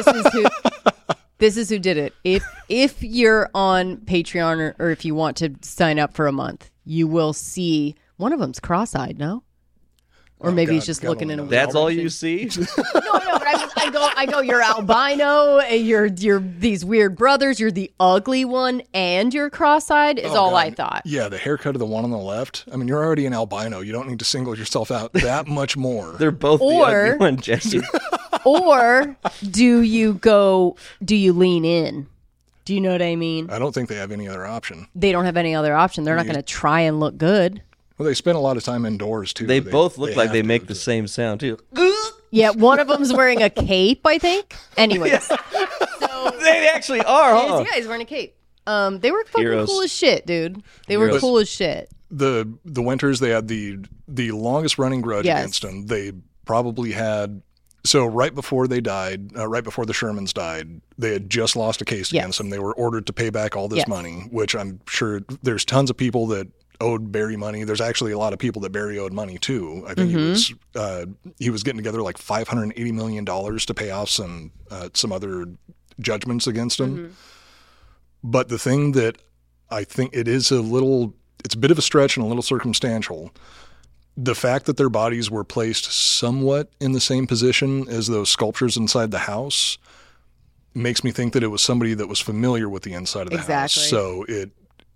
This is who did it. If you're on Patreon or if you want to sign up for a month, you will see one of them's cross-eyed, no? Or maybe he's just looking in a weird That's all direction. you see? No, but I go, you're albino, you're these weird brothers, you're the ugly one, and you're cross-eyed is all I thought. Yeah, the haircut of the one on the left. I mean, you're already an albino. You don't need to single yourself out that much more. They're both the ugly one, Jesse. Or do you lean in? Do you know what I mean? I don't think they have any other option. They don't have any other option. They're not going to try and look good. Well, they spend a lot of time indoors, too. They both look like they make the same sound, too. Yeah, one of them's wearing a cape, I think. Anyways. So, they actually are, huh? Yeah, he's wearing a cape. They were fucking cool as shit, dude. They were cool as shit. The Winters, they had the longest running grudge against them. They probably had... So right before they died, right before the Shermans died, they had just lost a case against them. They were ordered to pay back all this money, which I'm sure there's tons of people that owed Barry money. There's actually a lot of people that Barry owed money to. I think he was getting together like $580 million to pay off some other judgments against him. Mm-hmm. But the thing that I think it's a bit of a stretch and a little circumstantial. The fact that their bodies were placed somewhat in the same position as those sculptures inside the house makes me think that it was somebody that was familiar with the inside of the house. So it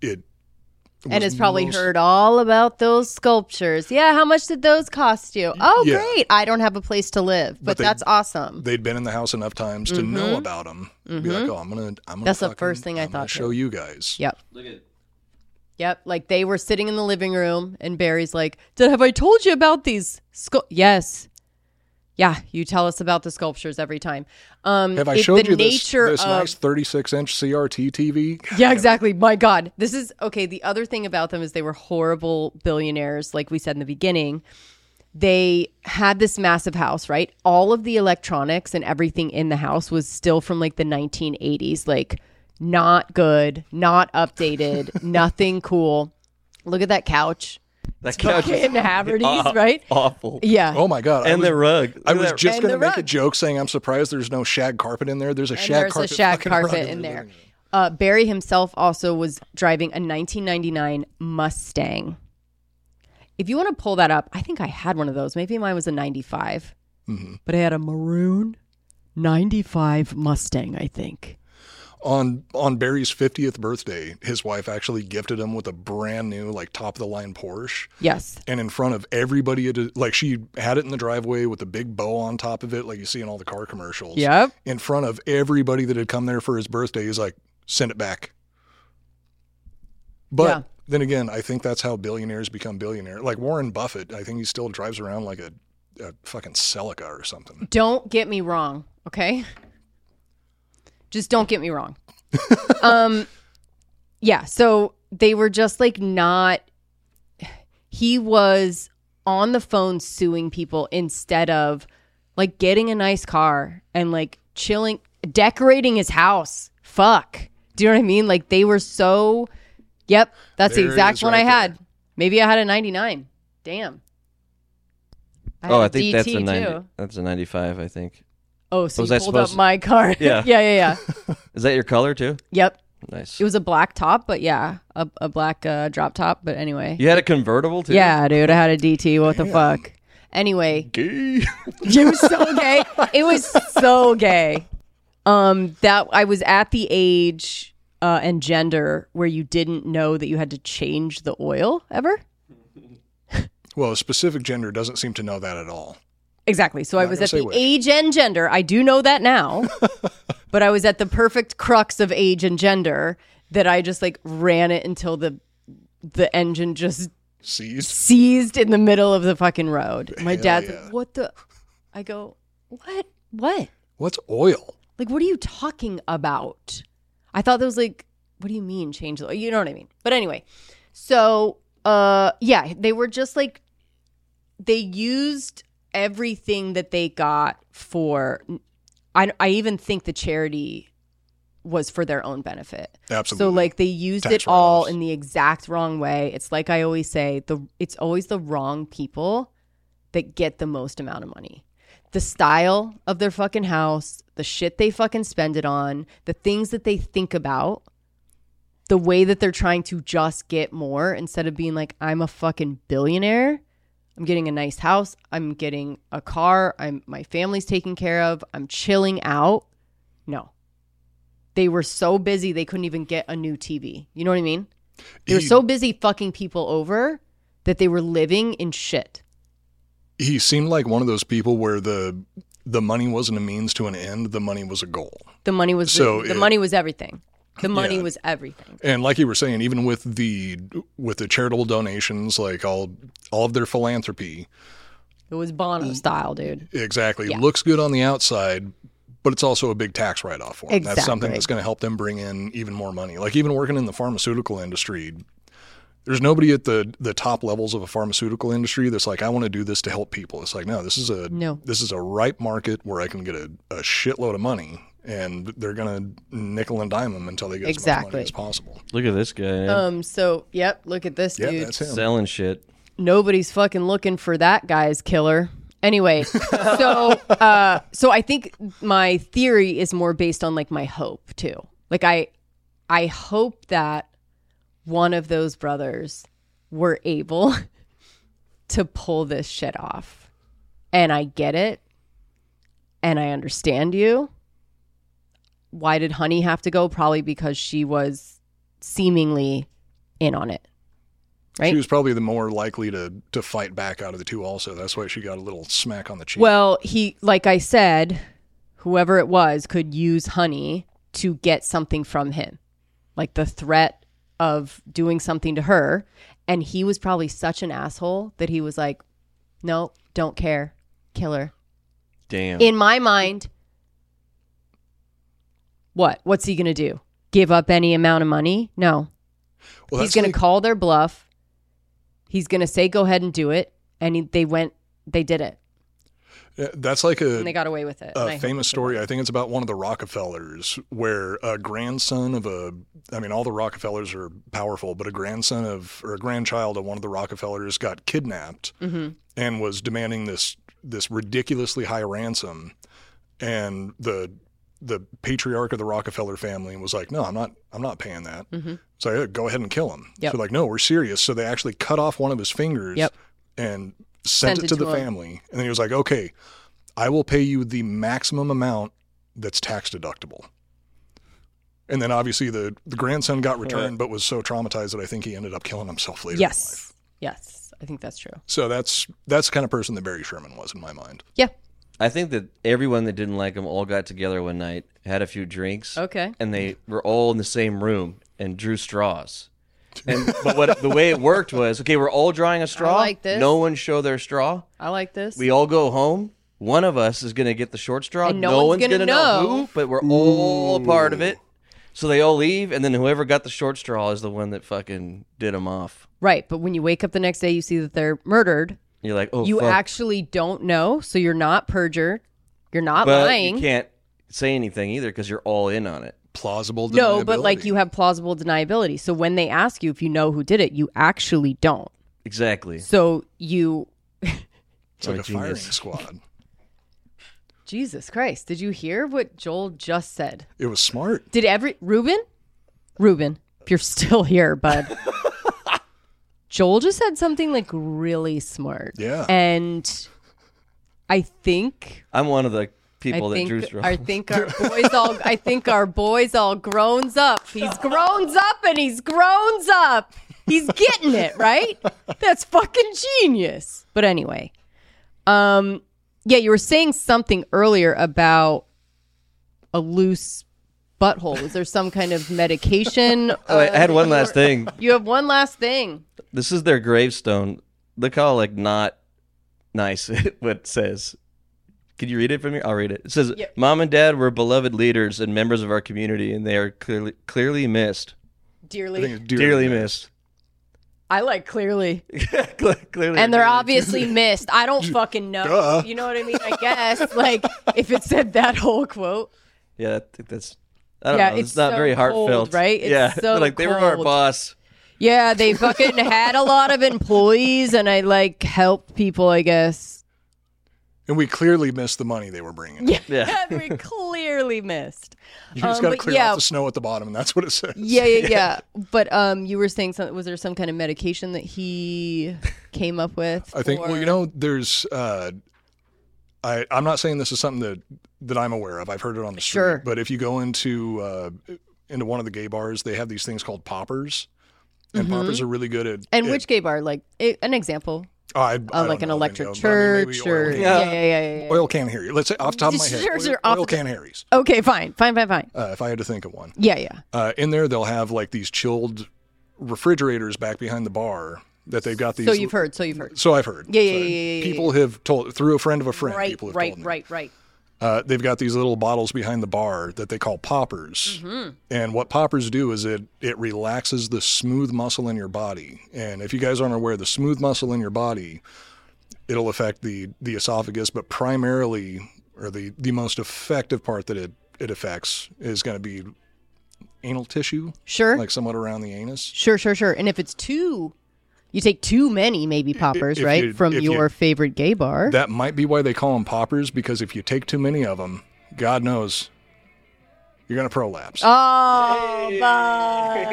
and has probably heard all about those sculptures. Yeah, how much did those cost you? Oh, great. I don't have a place to live, but that's awesome. They'd been in the house enough times to know about them. Be like, oh, I'm gonna. That's the first thing I thought. Show you guys. Yep. Look at it. Yep, like they were sitting in the living room, and Barry's like, have I told you about these? Yes. Yeah, you tell us about the sculptures every time. Have I showed you this nice 36-inch CRT TV? Yeah, exactly. My God. This is, okay, the other thing about them is they were horrible billionaires, like we said in the beginning. They had this massive house, right? All of the electronics and everything in the house was still from like the 1980s, like not good, not updated, nothing cool. Look at that couch. That couch is in Haverty's, right? Awful. Yeah. Oh my God. And the rug. I was just going to make a joke saying I'm surprised there's no shag carpet in there. There's a shag carpet in there. Barry himself also was driving a 1999 Mustang. If you want to pull that up, I think I had one of those. Maybe mine was a 95. Mm-hmm. But I had a maroon 95 Mustang, I think. On Barry's 50th birthday, his wife actually gifted him with a brand new, like, top-of-the-line Porsche. Yes. And in front of everybody, like, she had it in the driveway with a big bow on top of it, like you see in all the car commercials. Yep. In front of everybody that had come there for his birthday, he's like, send it back. But then again, I think that's how billionaires become billionaires. Like Warren Buffett, I think he still drives around like a fucking Celica or something. Don't get me wrong, okay? Just don't get me wrong. Yeah, so they were just like not... He was on the phone suing people instead of like getting a nice car and like chilling, decorating his house. Fuck. Do you know what I mean? Like they were so... Yep, that's the exact one I had. Maybe I had a 99. Damn. I think that's a 90. That's a 95, I think. Oh, so you pulled up my car. Yeah. Yeah. Is that your color too? Yep. Nice. It was a black top, but yeah, a black drop top. But anyway. You had a convertible too? Yeah, dude. I had a DT. What the fuck? Anyway. Gay. It was so gay. It was so gay. That I was at the age and gender where you didn't know that you had to change the oil ever. Well, a specific gender doesn't seem to know that at all. Exactly. So I was at the age and gender. I do know that now. But I was at the perfect crux of age and gender that I just like ran it until the engine just seized in the middle of the fucking road. My dad's like, what the? I go, what? What's oil? Like, what are you talking about? I thought that was like, what do you mean change the oil? You know what I mean? But anyway, so yeah, they were just like, they used everything that they got for, I even think the charity was for their own benefit. Absolutely. So like they used it all in the exact wrong way. It's like I always say, it's always the wrong people that get the most amount of money. The style of their fucking house, the shit they fucking spend it on, the things that they think about, the way that they're trying to just get more instead of being like, I'm a fucking billionaire. I'm getting a nice house. I'm getting a car. My family's taken care of. I'm chilling out. No. They were so busy they couldn't even get a new TV. You know what I mean? They were so busy fucking people over that they were living in shit. He seemed like one of those people where the money wasn't a means to an end. The money was a goal. The money was the money was everything. The money was everything. And like you were saying, even with the charitable donations, like all of their philanthropy. It was Bono style, dude. Exactly. Yeah. Looks good on the outside, but it's also a big tax write-off for them. Exactly. That's something that's going to help them bring in even more money. Like even working in the pharmaceutical industry, there's nobody at the top levels of a pharmaceutical industry that's like, I want to do this to help people. It's like, no, this is a ripe market where I can get a shitload of money. And they're going to nickel and dime them until they get as much money as possible. Look at this guy. So, yep, look at this dude. That's him. Selling shit. Nobody's fucking looking for that guy's killer. Anyway, so I think my theory is more based on like my hope too. Like I hope that one of those brothers were able to pull this shit off. And I get it. And I understand you. Why did Honey have to go? Probably because she was seemingly in on it. Right? She was probably the more likely to fight back out of the two also. That's why she got a little smack on the cheek. Well, like I said, whoever it was could use Honey to get something from him. Like the threat of doing something to her. And he was probably such an asshole that he was like, no, don't care. Kill her. Damn. In my mind... What's he going to do? Give up any amount of money? No. Well, he's going to call their bluff. He's going to say, go ahead and do it. And they did it. That's like and they got away with it. A famous story. I think it's about one of the Rockefellers where a grandson of all the Rockefellers are powerful, but a grandchild of one of the Rockefellers got kidnapped and was demanding this ridiculously high ransom. And the patriarch of the Rockefeller family was like, no, I'm not paying that. So go ahead and kill him. Yep. So like, no, we're serious. So they actually cut off one of his fingers and sent it to the family. And then he was like, okay, I will pay you the maximum amount that's tax deductible. And then obviously the grandson got returned, but was so traumatized that I think he ended up killing himself later in life. Yes, I think that's true. So that's the kind of person that Barry Sherman was in my mind. Yeah. I think that everyone that didn't like him all got together one night, had a few drinks. Okay. And they were all in the same room and drew straws. But the way it worked was, okay, we're all drawing a straw. I like this. No one show their straw. I like this. We all go home. One of us is going to get the short straw. And no one's going to know who, but we're all a part of it. So they all leave, and then whoever got the short straw is the one that fucking did them off. Right, but when you wake up the next day, you see that they're murdered. You're like, oh, you fuck. actually don't know, so you're not perjured. You're not but lying. You can't say anything either because you're all in on it. Plausible deniability. No, but like you have plausible deniability. So when they ask you if you know who did it, you actually don't. Exactly. So you... It's like a firing squad. Jesus Christ. Did you hear what Joel just said? It was smart. Did Ruben, if you're still here, bud. Joel just said something like really smart. Yeah. And I think I'm one of the people that Drew's from. I think our boys all grown up. He's grown up and he's grown up. He's getting it, right? That's fucking genius. But anyway, yeah, you were saying something earlier about a loose butthole. Is there some kind of medication? I had one last thing. You have one last thing. This is their gravestone. Look how not nice what it says. Can you read it for me? I'll read it. It says, Mom and Dad were beloved leaders and members of our community, and they are clearly missed. Dearly missed. I like clearly. Clearly. And they're obviously missed. I don't fucking know. Duh. You know what I mean? I guess. Like, if it said that whole quote. Yeah, I think that's... I don't know. It's not so very heartfelt. Cold, right? It's so like they were our boss. Yeah, they fucking had a lot of employees, and I helped people, I guess. And we clearly missed the money they were bringing. Yeah. We clearly missed. You just got to clear off the snow at the bottom, and that's what it says. Yeah. But you were saying something. Was there some kind of medication that he came up with? I think. Well, there's. I'm not saying this is something that I'm aware of. I've heard it on the street. Sure. But if you go into one of the gay bars, they have these things called poppers, and poppers are really good at. And which gay bar? Like an example. I like an know electric church or yeah. Oil Can Harry. Let's say off the top of my head. Oil Can Harry's. Okay, fine. If I had to think of one. Yeah. In there, they'll have these chilled refrigerators back behind the bar that they've got these. So you've heard. So I've heard. Yeah. People have told through a friend of a friend. Right. People have told me. Right. They've got these little bottles behind the bar that they call poppers. Mm-hmm. And what poppers do is it relaxes the smooth muscle in your body. And if you guys aren't aware, the smooth muscle in your body, it'll affect the esophagus, but primarily, or the most effective part that it affects is going to be anal tissue. Sure. Like somewhat around the anus. Sure. And if it's you take too many maybe poppers, right? From your favorite gay bar. That might be why they call them poppers, because if you take too many of them, God knows, you're going to prolapse. Oh, bud.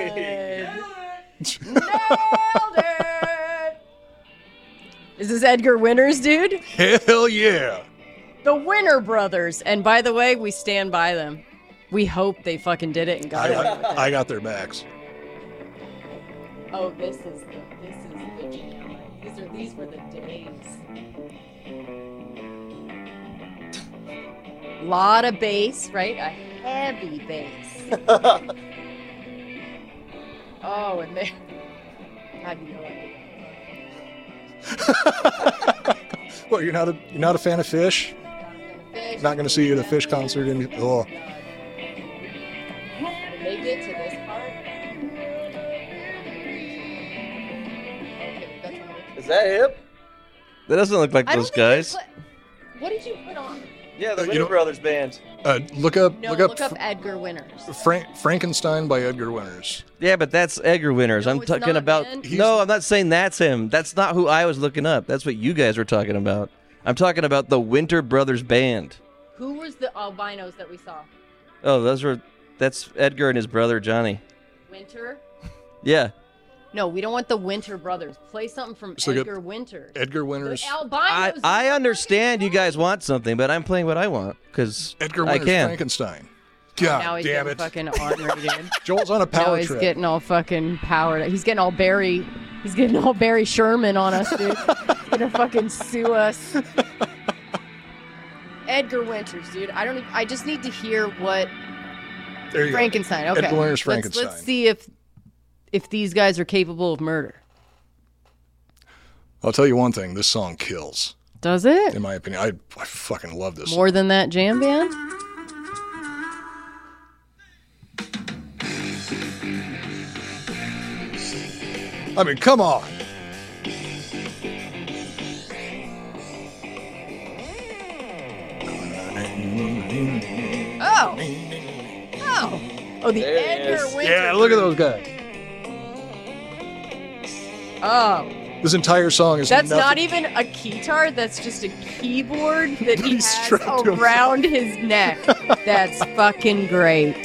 Nailed it. Is this Edgar Winters, dude? Hell yeah. The Winter Brothers. And by the way, we stand by them. We hope they fucking did it and got it. I got their backs. Oh, this is the jam. These were the days. Lot of bass, right? A heavy bass. Oh, and there. How do you know it? Well, you're not a fan of Fish? Not going to see you at a Fish concert in. Oh. When they get to this part. Is that him? That doesn't look like those guys. What did you put on? Yeah, the Winter Brothers band. Look up Edgar Winters. Frankenstein by Edgar Winters. Yeah, but that's Edgar Winters. No, I'm talking about. No, I'm not saying that's him. That's not who I was looking up. That's what you guys were talking about. I'm talking about the Winter Brothers band. Who was the albinos that we saw? Oh, that's Edgar and his brother Johnny. Winter? Yeah. No, we don't want the Winter Brothers. Play something from Edgar Winters. Edgar Winters. Albinos. I understand you guys want something, but I'm playing what I want because Edgar Winters Frankenstein. God now he's damn getting it! Fucking ornery, dude. Joel's on a power trip. He's getting all fucking powered. He's getting all Barry. He's getting all Barry Sherman on us, dude. He's gonna fucking sue us. Edgar Winters, dude. I just need to hear what. There you Frankenstein. go. Okay. Edgar Winters Frankenstein. Let's see if these guys are capable of murder. I'll tell you one thing. This song kills. Does it? In my opinion, I fucking love this. More than that jam band? I mean, come on. Oh, the Edgar Winters. Yeah, look at those guys. Oh. This entire song is That's nothing. not even a keytar. That's just a keyboard that he has around his neck. That's fucking great.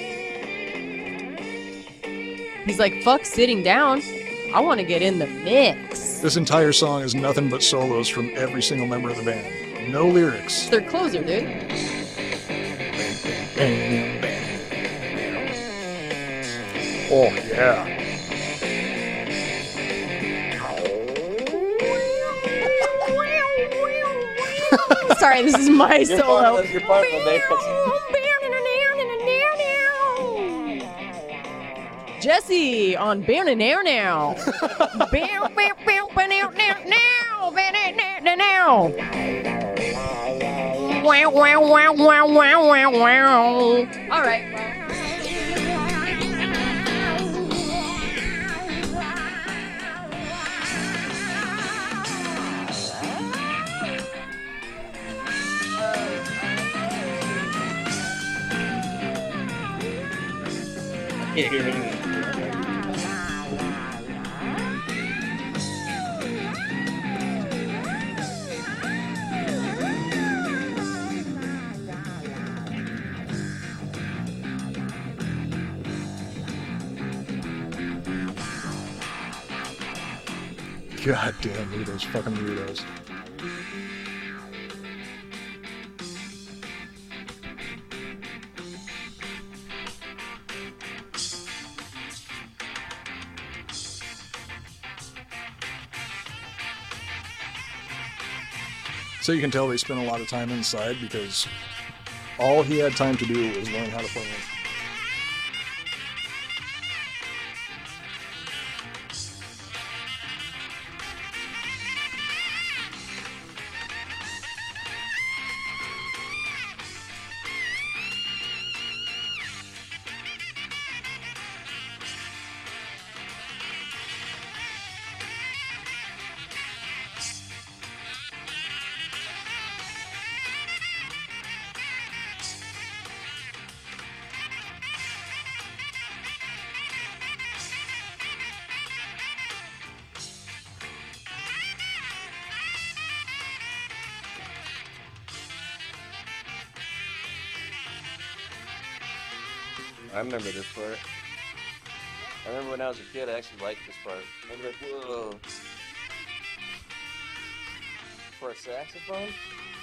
He's like, fuck sitting down. I want to get in the mix. This entire song is nothing but solos from every single member of the band. No lyrics. It's their closer, dude. Oh, yeah. Sorry, this is my solo. You're part of the Matrix. Jesse on Banner Now Now. All right. Can't hear anything. God damn, look at those fucking weirdos. So you can tell they spent a lot of time inside because all he had time to do was learn how to play it. I remember this part. I remember when I was a kid, I actually liked this part. I was like, whoa. For a saxophone?